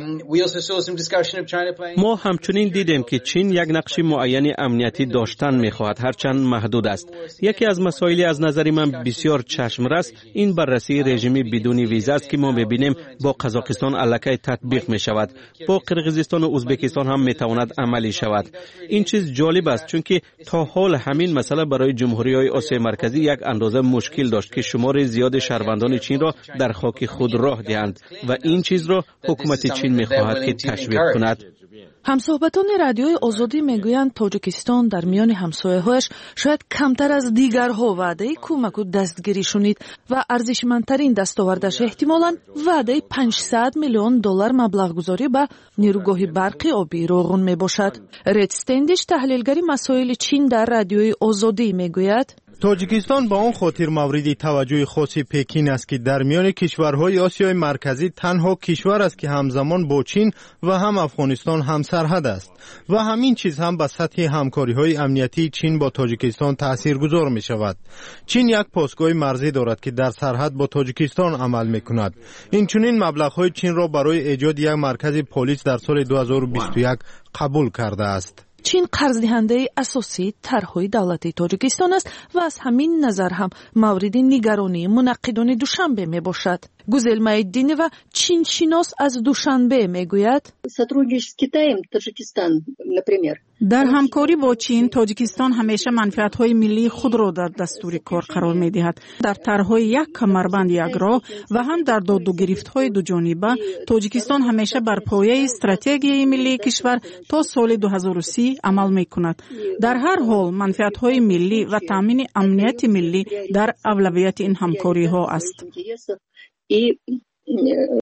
ما همچنین دیدیم که چین یک نقش معین امنیتی داشتن می خواهد هرچند محدود است. یکی از مسائلی از نظر من بسیار چشمرس این بررسی رژیمی بدون ویزا است که ما می بینیم با قزاقستان الکی تطبیق می شود. با قرقیزستان و ازبکستان هم می تواند عملی شود. این چیز جالب است چون که تا حال همین مسئله برای جمهوری‌های آسیای مرکزی یک اندازه مشکل داشت که شمار زیاد شهروندان چین را در خاک خود راه دهند و این چیز را حکومت چین می‌خواهد که تشویق کند. همصحبتان رادیوی آزادی میگویند تاجیکستان در میان همسایه‌هایش شاید کمتر از دیگرها وعده کمک و دستگیری شنید و ارزشمندترین دستاوردش احتمالاً وعده 500 میلیون دلار مبلغ گذاری به نیروگاه برقی آبی روغن میباشد. رد استندیش تحلیلگری مسائل چین در رادیوی آزادی میگوید تاجیکستان با آن خاطر مورد توجه خاص پکین است که در میان کشورهای آسیای مرکزی تنها کشور است که همزمان با چین و هم افغانستان هم سرحد است و همین چیز هم به سطح همکاری‌های امنیتی چین با تاجیکستان تاثیرگذار می شود. چین یک پاسگاه مرزی دارد که در سرحد با تاجیکستان عمل می کند. این چنین مبلغ‌های چین را برای ایجاد یک مرکز پلیس در سال 2021 قبول کرده است. چین قرض دهنده اساسی طرحهای دولتی تاجیکستان است و از همین نظر هم مورد نگرانی منعقدان دوشنبه می باشد. گوزل مایدینی و چین شناس از دوشنبه می گوید در همکاری با چین تاجیکستان همیشه منفعت‌های ملی خود را در دستور کار قرار می‌دهد. در طرح‌های یک کمربند یک راه و هم در داد و گرفت‌های دو جانبه تاجیکستان همیشه بر پایه استراتژی ملی کشور تا سال 2030 عمل می‌کند. در هر حال منفعت‌های ملی و تامین امنیت ملی در اولویت این همکاری‌ها است.